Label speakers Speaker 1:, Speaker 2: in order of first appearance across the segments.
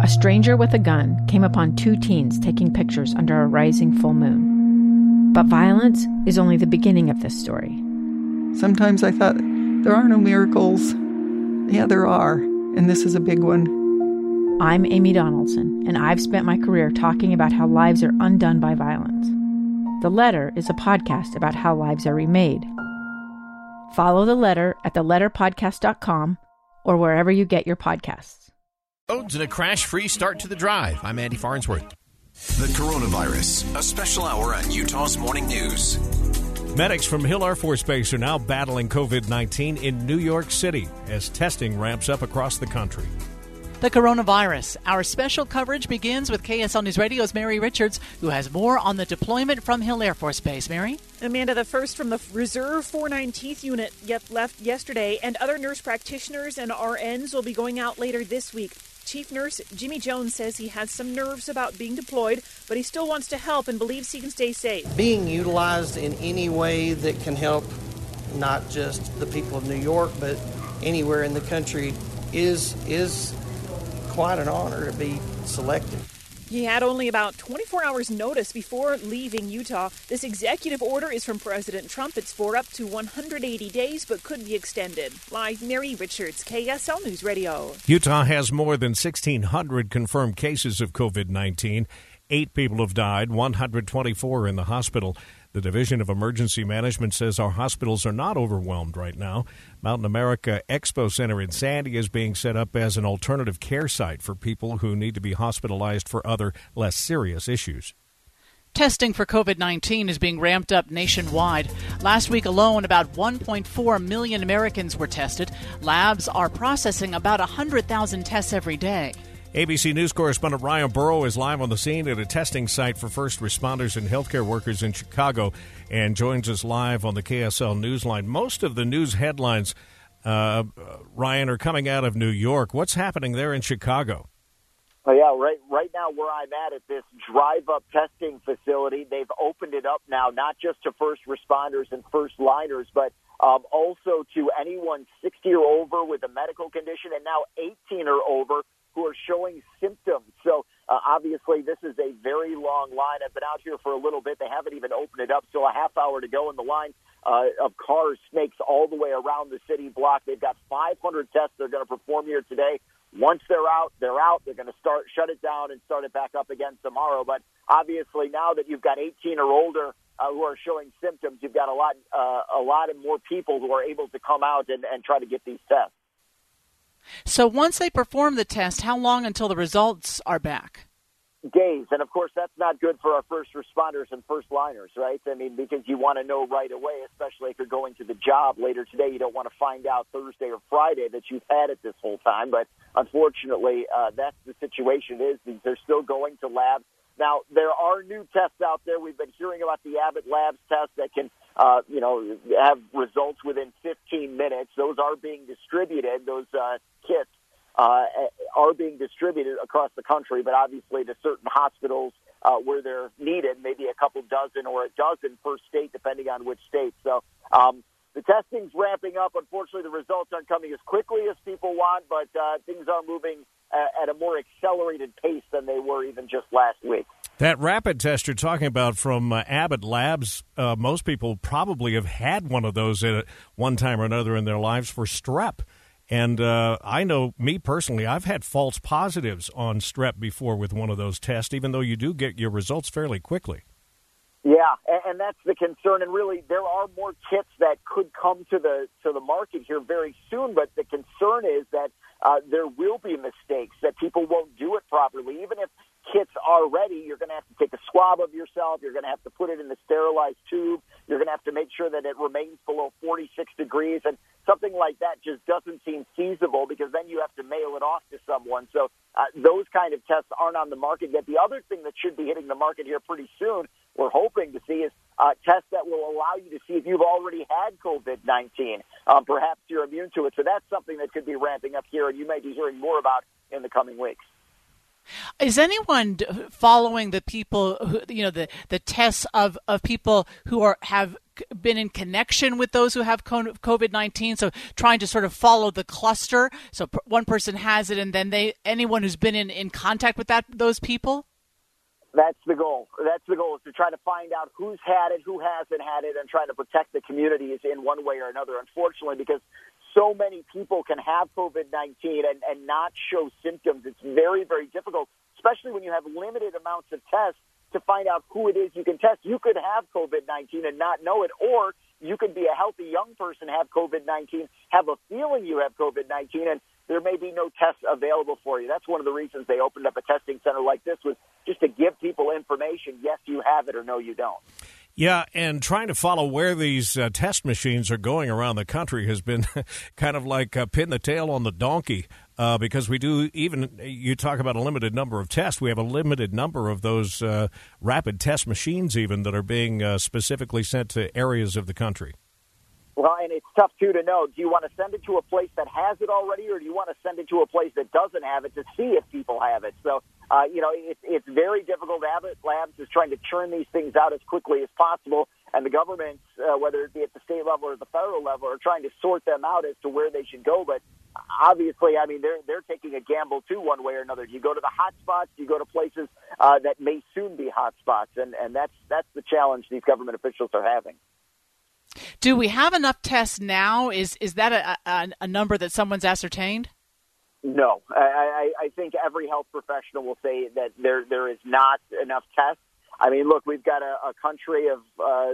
Speaker 1: a stranger with a gun came upon two teens taking pictures under a rising full moon. But violence is only the beginning of this story.
Speaker 2: Sometimes I thought, there are no miracles. Yeah, there are, and this is a big one.
Speaker 1: I'm Amy Donaldson, and I've spent my career talking about how lives are undone by violence. The Letter is a podcast about how lives are remade. Follow The Letter at theletterpodcast.com or wherever you get your podcasts.
Speaker 3: Roads and a crash-free start to the drive. I'm Andy Farnsworth.
Speaker 4: The coronavirus, a special hour on Utah's Morning News.
Speaker 5: Medics from Hill Air Force Base are now battling COVID-19 in New York City as testing ramps up across the country.
Speaker 6: The coronavirus. Our special coverage begins with KSL News Radio's Mary Richards, who has more on the deployment from Hill Air Force Base. Mary?
Speaker 7: Amanda, the first from the Reserve 419th Unit left yesterday, and other nurse practitioners and RNs will be going out later this week. Chief Nurse Jimmy Jones says he has some nerves about being deployed, but he still wants to help and believes he can stay safe.
Speaker 8: Being utilized in any way that can help not just the people of New York, but anywhere in the country is quite an honor to be selected.
Speaker 7: He had only about 24 hours notice before leaving Utah. This executive order is from President Trump. It's for up to 180 days, but could be extended. Live, Mary Richards, KSL News Radio.
Speaker 5: Utah has more than 1,600 confirmed cases of COVID-19. 8 people have died, 124 in the hospital. The Division of Emergency Management says our hospitals are not overwhelmed right now. Mountain America Expo Center in Sandy is being set up as an alternative care site for people who need to be hospitalized for other, less serious issues.
Speaker 6: Testing for COVID-19 is being ramped up nationwide. Last week alone, about 1.4 million Americans were tested. Labs are processing about 100,000 tests every day.
Speaker 5: ABC News correspondent Ryan Burrow is live on the scene at a testing site for first responders and healthcare workers in Chicago and joins us live on the KSL Newsline. Most of the news headlines, Ryan, are coming out of New York. What's happening there in Chicago?
Speaker 9: Oh, yeah, right now where I'm at this drive-up testing facility, they've opened it up now, not just to first responders and first liners, but also to anyone 60 or over with a medical condition, and now 18 or over who are showing symptoms. So obviously this is a very long line. I've been out here for a little bit. They haven't even opened it up, so a half hour to go, and the line of cars snakes all the way around the city block. They've got 500 tests they're going to perform here today. Once they're out. They're going to shut it down and start it back up again tomorrow. But obviously now that you've got 18 or older who are showing symptoms, you've got a lot of more people who are able to come out and try to get these tests.
Speaker 6: So once they perform the test, how long until the results are back?
Speaker 9: Days. And, of course, that's not good for our first responders and first liners, right? I mean, because you want to know right away, especially if you're going to the job later today. You don't want to find out Thursday or Friday that you've had it this whole time. But, unfortunately, that's the situation is. They're still going to labs. Now, there are new tests out there. We've been hearing about the Abbott Labs test that can, have results within 15 minutes. Those are being distributed. Those kits are being distributed across the country, but obviously to certain hospitals where they're needed, maybe a couple dozen or a dozen per state, depending on which state. So the testing's ramping up. Unfortunately, the results aren't coming as quickly as people want, but things are moving at a more accelerated pace than they were even just last week.
Speaker 5: That rapid test you're talking about from Abbott Labs, most people probably have had one of those at one time or another in their lives for strep. And I know, me personally, I've had false positives on strep before with one of those tests, even though you do get your results fairly quickly.
Speaker 9: Yeah, and that's the concern. And really, there are more kits that could come to the market here very soon. But the concern is that there will be mistakes, that people won't do it properly. Even if kits are ready, you're going to have to take a swab of yourself. You're going to have to put it in the sterilized tube. You're going to have to make sure that it remains below 46 degrees. And something like that just doesn't seem feasible, because then you have to mail it off to someone. So those kind of tests aren't on the market yet. The other thing that should be hitting the market here pretty soon, we're hoping to see, is tests that will allow you to see if you've already had COVID-19. Perhaps you're immune to it. So that's something that could be ramping up here, and you may be hearing more about in the coming weeks.
Speaker 6: Is anyone following the people who, the tests of people who have been in connection with those who have COVID-19? So trying to sort of follow the cluster. So one person has it, and then anyone who's been in contact with those people?
Speaker 9: That's the goal. That's the goal, is to try to find out who's had it, who hasn't had it, and trying to protect the communities in one way or another. Unfortunately, because so many people can have COVID-19 and not show symptoms, it's very, very difficult, especially when you have limited amounts of tests to find out who it is you can test. You could have COVID-19 and not know it, or you could be a healthy young person, have COVID-19, have a feeling you have COVID-19, and there may be no tests available for you. That's one of the reasons they opened up a testing center like this, was just to give people information. Yes, you have it, or no, you don't.
Speaker 5: Yeah, and trying to follow where these test machines are going around the country has been kind of like pin the tail on the donkey, because we do, even you talk about a limited number of tests, we have a limited number of those rapid test machines even that are being specifically sent to areas of the country.
Speaker 9: Well, and it's tough, too, to know. Do you want to send it to a place that has it already, or do you want to send it to a place that doesn't have it to see if people have it? So, it's very difficult. Abbott Labs is trying to churn these things out as quickly as possible, and the governments, whether it be at the state level or the federal level, are trying to sort them out as to where they should go. But obviously, I mean, they're taking a gamble, too, one way or another. Do you go to the hot spots? Do you go to places that may soon be hot spots? And that's the challenge these government officials are having.
Speaker 6: Do we have enough tests now? Is that a number that someone's ascertained?
Speaker 9: No. I think every health professional will say that there is not enough tests. I mean, look, we've got a country of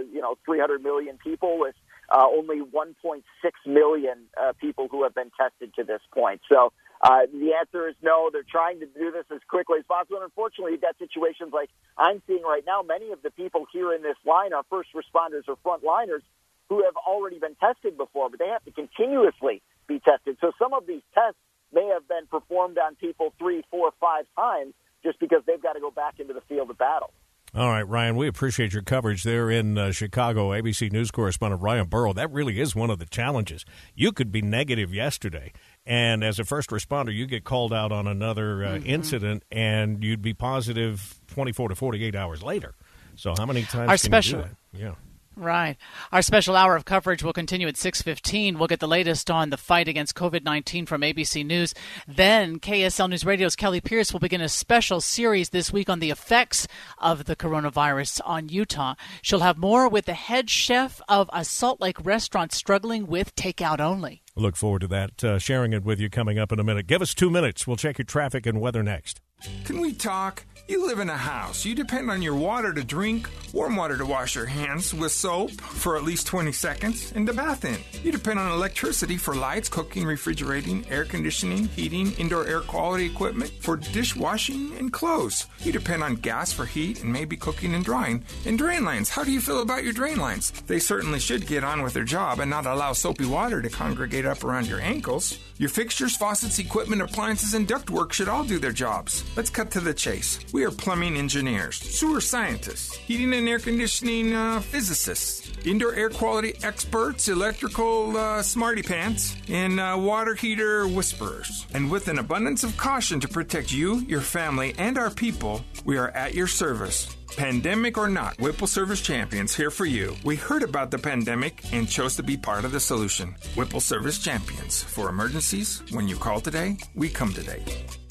Speaker 9: 300 million people with only 1.6 million people who have been tested to this point. So the answer is no. They're trying to do this as quickly as possible. And unfortunately, you've got situations like I'm seeing right now. Many of the people here in this line are first responders or frontliners who have already been tested before, but they have to continuously be tested. So some of these tests may have been performed on people 3, 4, 5 times just because they've got to go back into the field of battle.
Speaker 5: All right, Ryan, we appreciate your coverage there in Chicago. ABC News correspondent Ryan Burrow. That really is one of the challenges. You could be negative yesterday, and as a first responder, you get called out on another incident, and you'd be positive 24 to 48 hours later. So how many times can you do that? Yeah.
Speaker 6: Right. Our special hour of coverage will continue at 6:15. We'll get the latest on the fight against COVID-19 from ABC News. Then KSL News Radio's Kelly Pierce will begin a special series this week on the effects of the coronavirus on Utah. She'll have more with the head chef of a Salt Lake restaurant struggling with takeout only.
Speaker 5: Look forward to that, sharing it with you coming up in a minute. Give us 2 minutes. We'll check your traffic and weather next.
Speaker 10: Can we talk? You live in a house. You depend on your water to drink, warm water to wash your hands with soap for at least 20 seconds, and to bath in. You depend on electricity for lights, cooking, refrigerating, air conditioning, heating, indoor air quality equipment, for dishwashing, and clothes. You depend on gas for heat and maybe cooking and drying. And drain lines. How do you feel about your drain lines? They certainly should get on with their job and not allow soapy water to congregate up around your ankles. Your fixtures, faucets, equipment, appliances, and ductwork should all do their jobs. Let's cut to the chase. We are plumbing engineers, sewer scientists, heating and air conditioning physicists, indoor air quality experts, electrical smarty pants, and water heater whisperers. And with an abundance of caution to protect you, your family, and our people, we are at your service. Pandemic or not, Whipple Service Champions here for you. We heard about the pandemic and chose to be part of the solution. Whipple Service Champions. For emergencies, when you call today, we come today.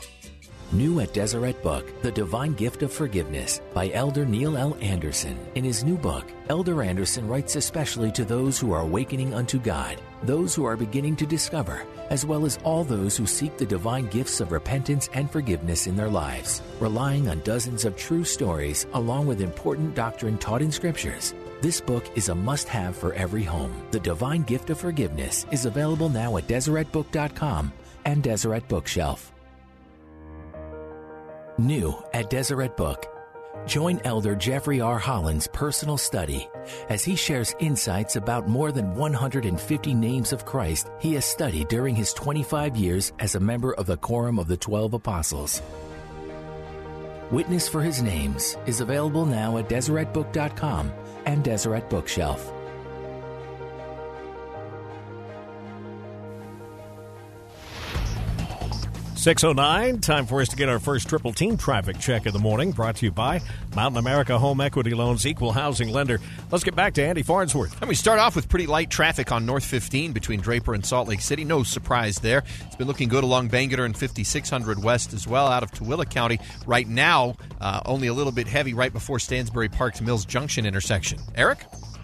Speaker 11: New at Deseret Book, The Divine Gift of Forgiveness by Elder Neil L. Anderson. In his new book, Elder Anderson writes especially to those who are awakening unto God, those who are beginning to discover, as well as all those who seek the divine gifts of repentance and forgiveness in their lives, relying on dozens of true stories along with important doctrine taught in scriptures. This book is a must-have for every home. The Divine Gift of Forgiveness is available now at DeseretBook.com and Deseret Bookshelf. New at Deseret Book. Join Elder Jeffrey R. Holland's personal study as he shares insights about more than 150 names of Christ he has studied during his 25 years as a member of the Quorum of the 12 Apostles. Witness for His Names is available now at DeseretBook.com and Deseret Bookshelf.
Speaker 5: 6:09, time for us to get our first triple team traffic check of the morning, brought to you by Mountain America Home Equity Loans, equal housing lender. Let's get back to Andy Farnsworth.
Speaker 3: And we start off with pretty light traffic on North 15 between Draper and Salt Lake City. No surprise there. It's been looking good along Bangerter and 5600 West as well out of Tooele County. Right now, only a little bit heavy right before Stansbury Park to Mills Junction intersection. Eric?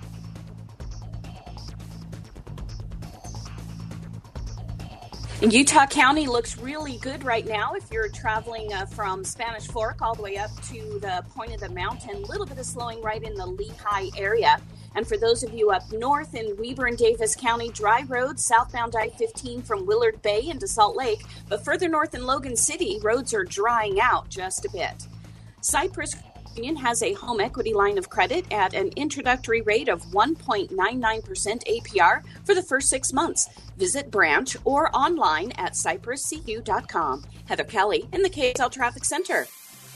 Speaker 12: Utah County looks really good right now if you're traveling from Spanish Fork all the way up to the point of the mountain. A little bit of slowing right in the Lehigh area. And for those of you up north in Weber and Davis County, dry roads southbound I-15 from Willard Bay into Salt Lake. But further north in Logan City, roads are drying out just a bit. Cypress Union has a home equity line of credit at an introductory rate of 1.99% APR for the first 6 months. Visit branch or online at cypresscu.com. Heather Kelly in the KSL Traffic Center.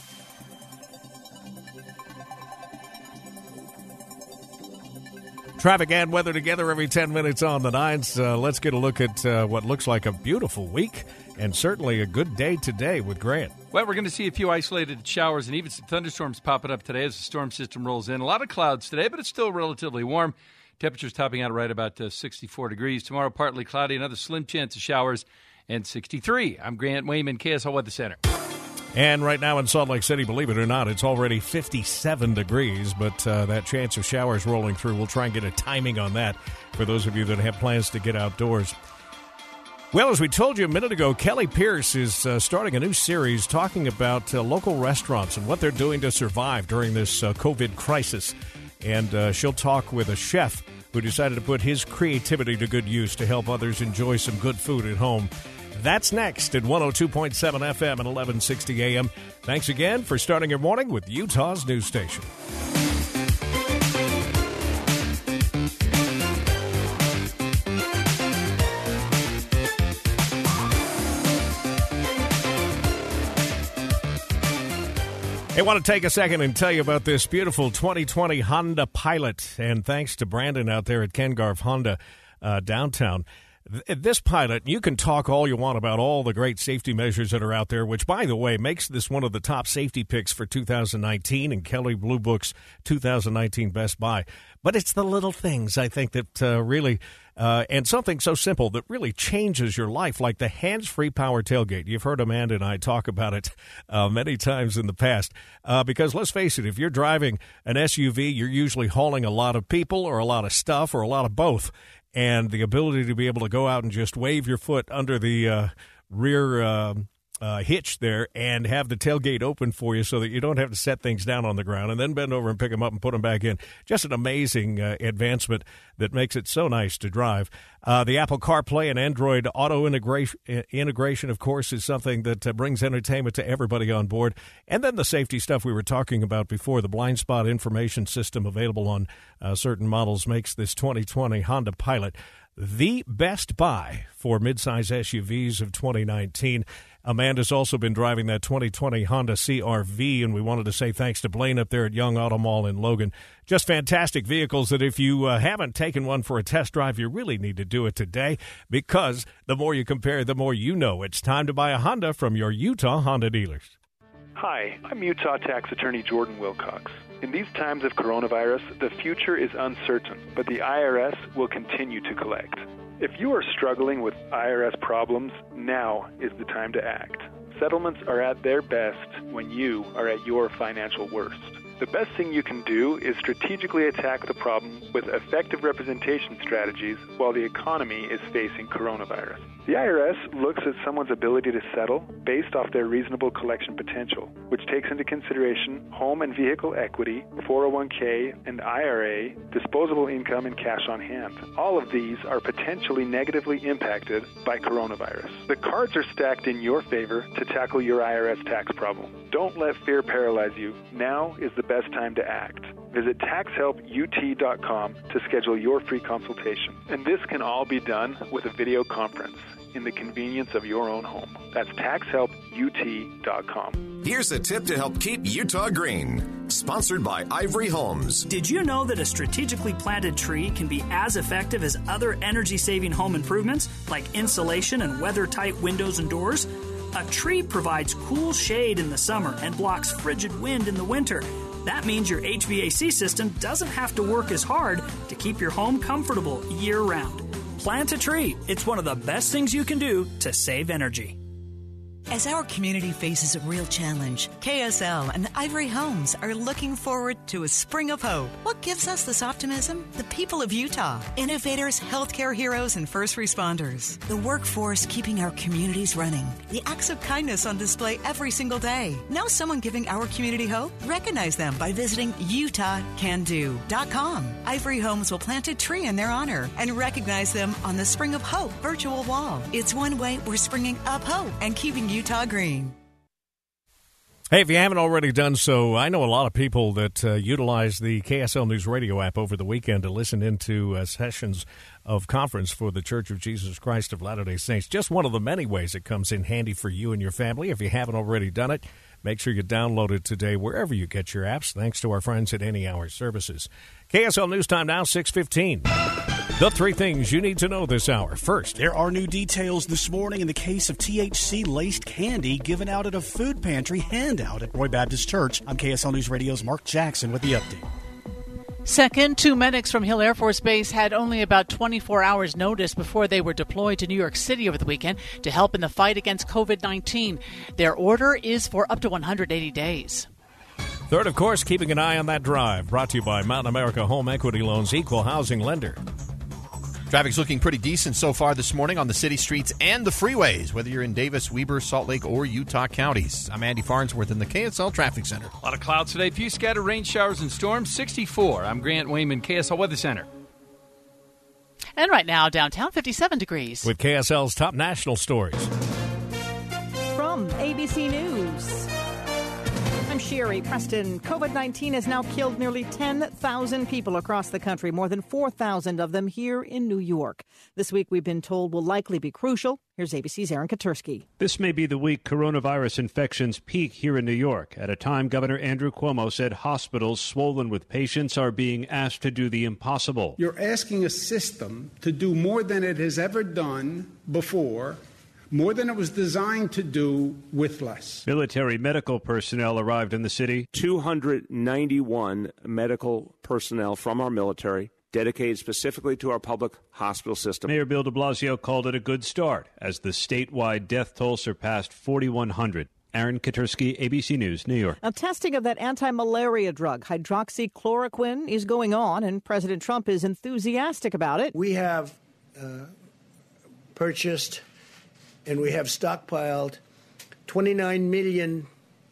Speaker 5: Traffic and weather together every 10 minutes on the nines. Let's get a look at what looks like a beautiful week and certainly a good day today with Grant.
Speaker 13: Well, we're going to see a few isolated showers and even some thunderstorms popping up today as the storm system rolls in. A lot of clouds today, but it's still relatively warm. Temperatures topping out right about 64 degrees. Tomorrow, partly cloudy, another slim chance of showers, and 63. I'm Grant Wayman, KSL Weather Center.
Speaker 5: And right now in Salt Lake City, believe it or not, it's already 57 degrees, but that chance of showers rolling through, we'll try and get a timing on that for those of you that have plans to get outdoors. Well, as we told you a minute ago, Kelly Pierce is starting a new series talking about local restaurants and what they're doing to survive during this COVID crisis. And she'll talk with a chef who decided to put his creativity to good use to help others enjoy some good food at home. That's next at 102.7 FM and 1160 AM. Thanks again for starting your morning with Utah's news station. I want to take a second and tell you about this beautiful 2020 Honda Pilot. And thanks to Brandon out there at Ken Garff Honda downtown. This Pilot, you can talk all you want about all the great safety measures that are out there, which, by the way, makes this one of the top safety picks for 2019 in Kelley Blue Book's 2019 Best Buy. But it's the little things, I think, that really, and something so simple that really changes your life, like the hands-free power tailgate. You've heard Amanda and I talk about it many times in the past. Because let's face it, if you're driving an SUV, you're usually hauling a lot of people or a lot of stuff or a lot of both. And the ability to be able to go out and just wave your foot under the rear hitch there and have the tailgate open for you so that you don't have to set things down on the ground and then bend over and pick them up and put them back in. Just an amazing advancement that makes it so nice to drive. The Apple CarPlay and Android Auto integration, of course, is something that brings entertainment to everybody on board. And then the safety stuff we were talking about before, the blind spot information system available on certain models makes this 2020 Honda Pilot the best buy for midsize SUVs of 2019. Amanda's also been driving that 2020 Honda CR-V, and we wanted to say thanks to Blaine up there at Young Auto Mall in Logan. Just fantastic vehicles that if you haven't taken one for a test drive, you really need to do it today, because the more you compare, the more you know. It's time to buy a Honda from your Utah Honda dealers.
Speaker 14: Hi, I'm Utah Tax Attorney Jordan Wilcox. In these times of coronavirus, the future is uncertain, but the IRS will continue to collect. If you are struggling with IRS problems, now is the time to act. Settlements are at their best when you are at your financial worst. The best thing you can do is strategically attack the problem with effective representation strategies while the economy is facing coronavirus. The IRS looks at someone's ability to settle based off their reasonable collection potential, which takes into consideration home and vehicle equity, 401k and IRA, disposable income, and cash on hand. All of these are potentially negatively impacted by coronavirus. The cards are stacked in your favor to tackle your IRS tax problem. Don't let fear paralyze you. Now is the best time to act. Visit taxhelput.com to schedule your free consultation. And this can all be done with a video conference in the convenience of your own home. That's taxhelput.com.
Speaker 4: Here's a tip to help keep Utah green. Sponsored by Ivory Homes.
Speaker 15: Did you know that a strategically planted tree can be as effective as other energy-saving home improvements like insulation and weather-tight windows and doors? A tree provides cool shade in the summer and blocks frigid wind in the winter. That means your HVAC system doesn't have to work as hard to keep your home comfortable year-round. Plant a tree. It's one of the best things you can do to save energy.
Speaker 16: As our community faces a real challenge, KSL and Ivory Homes are looking forward to a spring of hope. What gives us this optimism? The people of Utah, innovators, healthcare heroes, and first responders. The workforce keeping our communities running. The acts of kindness on display every single day. Know someone giving our community hope? Recognize them by visiting UtahCanDo.com. Ivory Homes will plant a tree in their honor and recognize them on the Spring of Hope virtual wall. It's one way we're springing up hope and keeping Utah green.
Speaker 5: Hey, if you haven't already done so, I know a lot of people that utilize the KSL News Radio app over the weekend to listen into sessions of conference for the Church of Jesus Christ of Latter-day Saints. Just one of the many ways it comes in handy for you and your family. If you haven't already done it, make sure you download it today wherever you get your apps, thanks to our friends at Any Hour Services. KSL News Time now, 6:15. The three things you need to know this hour. First,
Speaker 17: there are new details this morning in the case of THC-laced candy given out at a food pantry handout at Roy Baptist Church. I'm KSL News Radio's Mark Jackson with the update.
Speaker 6: Second, two medics from Hill Air Force Base had only about 24 hours notice before they were deployed to New York City over the weekend to help in the fight against COVID-19. Their order is for up to 180 days.
Speaker 5: Third, of course, keeping an eye on that drive. Brought to you by Mountain America Home Equity Loans, equal housing lender.
Speaker 3: Traffic's looking pretty decent so far this morning on the city streets and the freeways, whether you're in Davis, Weber, Salt Lake, or Utah counties. I'm Andy Farnsworth in the KSL Traffic Center.
Speaker 13: A lot of clouds today, few scattered rain showers and storms, 64. I'm Grant Wayman, KSL Weather Center.
Speaker 6: And right now, downtown, 57 degrees.
Speaker 5: With KSL's top national stories.
Speaker 18: From ABC News, I'm Sherry Preston. COVID-19 has now killed nearly 10,000 people across the country, more than 4,000 of them here in New York. This week, we've been told, will likely be crucial. Here's ABC's Aaron Katursky.
Speaker 19: This may be the week coronavirus infections peak here in New York. At a time, Governor Andrew Cuomo said hospitals swollen with patients are being asked to do the impossible.
Speaker 20: You're asking a system to do more than it has ever done before, more than it was designed to do with less.
Speaker 19: Military medical personnel arrived in the city.
Speaker 21: 291 medical personnel from our military dedicated specifically to our public hospital system.
Speaker 19: Mayor Bill de Blasio called it a good start as the statewide death toll surpassed 4,100. Aaron Katursky, ABC News, New York.
Speaker 18: Now, testing of that anti-malaria drug, hydroxychloroquine, is going on, and President Trump is enthusiastic about it.
Speaker 22: We have purchased and we have stockpiled 29 million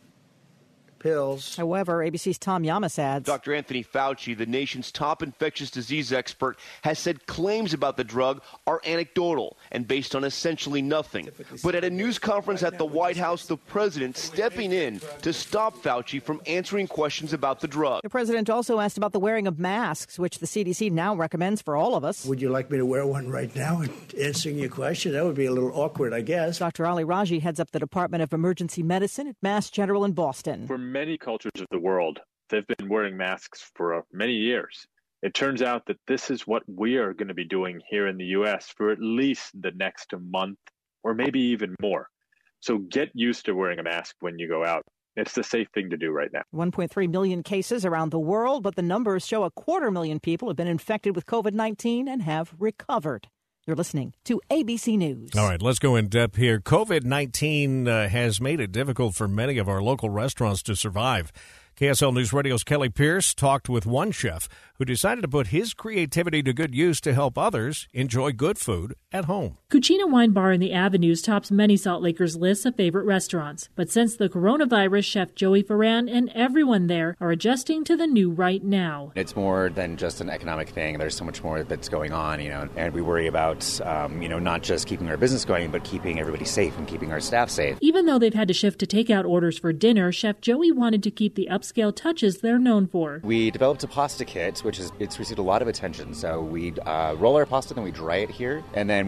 Speaker 22: pills.
Speaker 18: However, ABC's Tom Yamas adds,
Speaker 23: Dr. Anthony Fauci, the nation's top infectious disease expert, has said claims about the drug are anecdotal and based on essentially nothing. But at a news conference at the White House, the president stepping in to stop Fauci from answering questions about the drug.
Speaker 18: The president also asked about the wearing of masks, which the CDC now recommends for all of us.
Speaker 22: Would you like me to wear one right now and answering your question? That would be a little awkward, I guess.
Speaker 18: Dr. Ali Raji heads up the Department of Emergency Medicine at Mass General in Boston.
Speaker 14: For many cultures of the world, they've been wearing masks for many years. It turns out that this is what we are going to be doing here in the U.S. for at least the next month or maybe even more. So get used to wearing a mask when you go out. It's the safe thing to do right now.
Speaker 18: 1.3 million cases around the world, but the numbers show 250,000 people have been infected with COVID-19 and have recovered. You're listening to ABC News.
Speaker 5: All right, let's go in depth here. COVID-19 has made it difficult for many of our local restaurants to survive. KSL News Radio's Kelly Pierce talked with one chef who decided to put his creativity to good use to help others enjoy good food at home.
Speaker 24: Cucina Wine Bar in the Avenues tops many Salt Lakers' lists of favorite restaurants. But since the coronavirus, Chef Joey Ferran and everyone there are adjusting to the new right now.
Speaker 25: It's more than just an economic thing. There's so much more that's going on, and we worry about, not just keeping our business going, but keeping everybody safe and keeping our staff safe.
Speaker 24: Even though they've had to shift to takeout orders for dinner, Chef Joey wanted to keep the upscale touches they're known for.
Speaker 25: We developed a pasta kit, it's received a lot of attention. So we roll our pasta, then we dry it here, and then we provide a sauce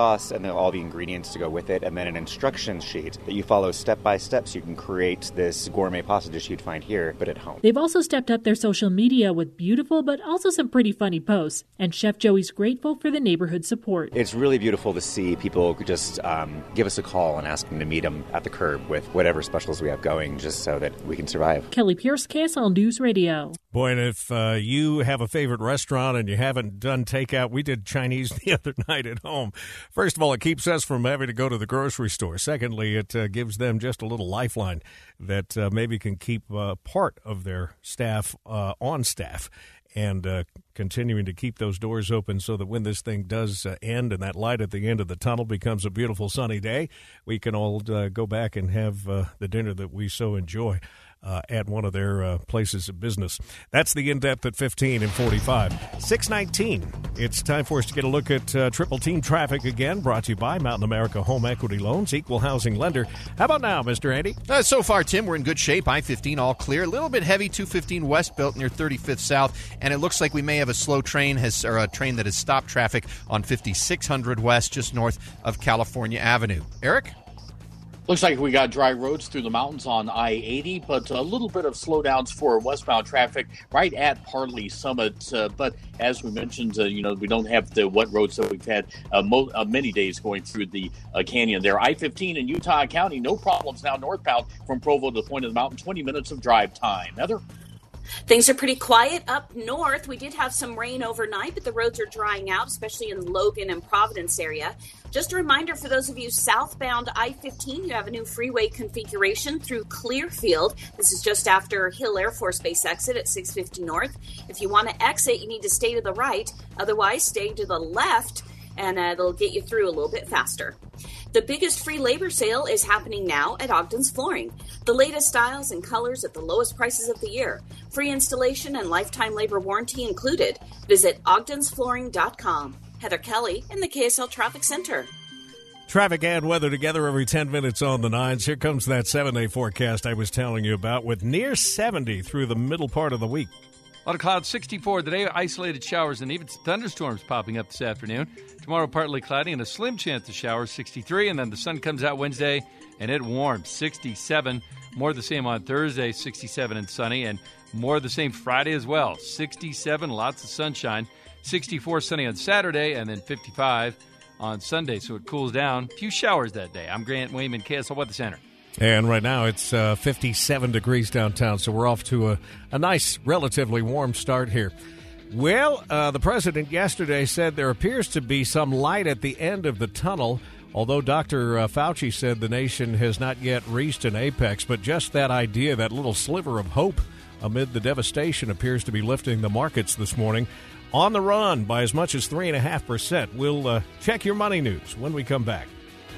Speaker 25: sauce and then all the ingredients to go with it, and then an instruction sheet that you follow step by step so you can create this gourmet pasta dish you'd find here, but at home.
Speaker 24: They've also stepped up their social media with beautiful but also some pretty funny posts, and Chef Joey's grateful for the neighborhood support.
Speaker 25: It's really beautiful to see people just give us a call and asking to meet them at the curb with whatever specials we have going, just so that we can survive.
Speaker 24: Kelly Pierce, KSL News Radio.
Speaker 5: Boy, and if you have a favorite restaurant and you haven't done takeout, we did Chinese the other night at home. First of all, it keeps us from having to go to the grocery store. Secondly, it gives them just a little lifeline that maybe can keep part of their staff on staff and continuing to keep those doors open so that when this thing does end and that light at the end of the tunnel becomes a beautiful sunny day, we can all go back and have the dinner that we so enjoy at one of their places of business. That's the In-Depth at 15 and 45. 6:19. It's time for us to get a look at Triple Team traffic again, brought to you by Mountain America Home Equity Loans, equal housing lender. How about now, Mr. Andy?
Speaker 3: So far, Tim, we're in good shape. I-15 all clear. A little bit heavy, 215 westbound near 35th South, and it looks like we may have a slow train, or a train that has stopped traffic on 5600 West, just north of California Avenue. Eric?
Speaker 1: Looks like we got dry roads through the mountains on I-80, but a little bit of slowdowns for westbound traffic right at Parley Summit. But as we mentioned, we don't have the wet roads that we've had many days going through the canyon there. I-15 in Utah County, no problems now northbound from Provo to the point of the mountain, 20 minutes of drive time. Heather?
Speaker 12: Things are pretty quiet up north. We did have some rain overnight, but the roads are drying out, especially in Logan and Providence area. Just a reminder for those of you southbound I-15, you have a new freeway configuration through Clearfield. This is just after Hill Air Force Base exit at 650 North. If you want to exit, you need to stay to the right. Otherwise, stay to the left, and it'll get you through a little bit faster. The biggest free labor sale is happening now at Ogden's Flooring. The latest styles and colors at the lowest prices of the year. Free installation and lifetime labor warranty included. Visit ogdensflooring.com. Heather Kelly in the KSL Traffic Center.
Speaker 5: Traffic and weather together every 10 minutes on the 9s. Here comes that 7-day forecast I was telling you about with near 70 through the middle part of the week.
Speaker 13: A lot of clouds, 64 today, isolated showers and even thunderstorms popping up this afternoon. Tomorrow, partly cloudy and a slim chance of showers, 63. And then the sun comes out Wednesday and it warms, 67. More the same on Thursday, 67 and sunny. And more the same Friday as well, 67, lots of sunshine. 64 sunny on Saturday and then 55 on Sunday. So it cools down. A few showers that day. I'm Grant Wayman, KSL Weather Center.
Speaker 5: And right now it's 57 degrees downtown, so we're off to a nice, relatively warm start here. Well, the president yesterday said there appears to be some light at the end of the tunnel, although Dr. Fauci said the nation has not yet reached an apex. But just that idea, that little sliver of hope amid the devastation, appears to be lifting the markets this morning. On the run by as much as 3.5%. We'll check your money news when we come back.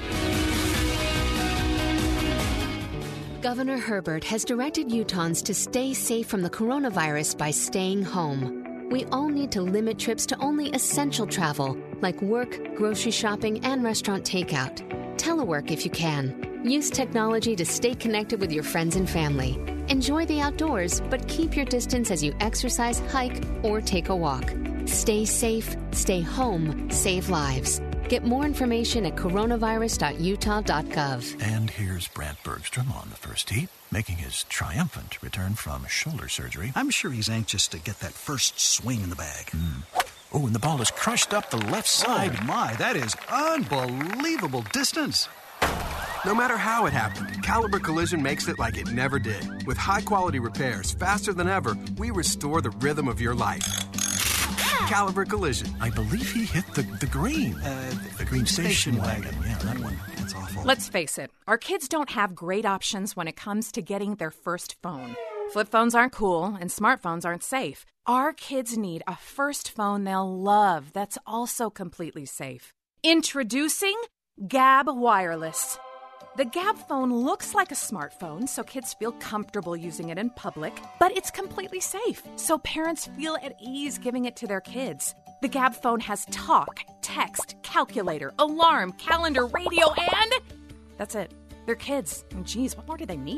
Speaker 2: Governor Herbert has directed Utahns to stay safe from the coronavirus by staying home. We all need to limit trips to only essential travel, like work, grocery shopping, and restaurant takeout. Telework if you can. Use technology to stay connected with your friends and family. Enjoy the outdoors, but keep your distance as you exercise, hike, or take a walk. Stay safe, stay home, save lives. Get more information at coronavirus.utah.gov.
Speaker 7: And here's Brant Bergstrom on the first tee, making his triumphant return from shoulder surgery.
Speaker 8: I'm sure he's anxious to get that first swing in the bag.
Speaker 7: Oh, and the ball is crushed up the left side.
Speaker 8: Oh, my, that is unbelievable distance.
Speaker 9: No matter how it happened, Caliber Collision makes it like it never did. With high-quality repairs, faster than ever, we restore the rhythm of your life. Caliber Collision.
Speaker 7: I believe he hit the green. The green station wagon.
Speaker 8: Yeah, that one. That's awful.
Speaker 26: Let's face it, our kids don't have great options when it comes to getting their first phone. Flip phones aren't cool, and smartphones aren't safe. Our kids need a first phone they'll love that's also completely safe. Introducing Gab Wireless. The Gab phone looks like a smartphone, so kids feel comfortable using it in public, but it's completely safe, so parents feel at ease giving it to their kids. The Gab phone has talk, text, calculator, alarm, calendar, radio, and that's it. They're kids. And geez, what more do they need?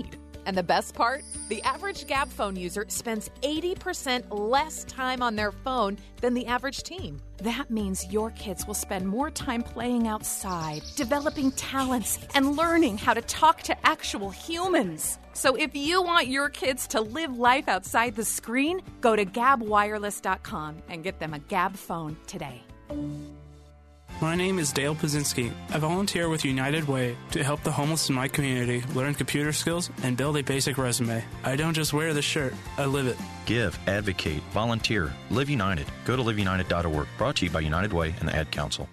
Speaker 26: And the best part? The average Gab phone user spends 80% less time on their phone than the average teen. That means your kids will spend more time playing outside, developing talents, and learning how to talk to actual humans. So if you want your kids to live life outside the screen, go to gabwireless.com and get them a Gab phone today.
Speaker 4: My name is Dale Pazinski. I volunteer with United Way to help the homeless in my community learn computer skills and build a basic resume. I don't just wear the shirt, I live it.
Speaker 10: Give, advocate, volunteer, Live United. Go to liveunited.org. Brought to you by United Way and the Ad Council.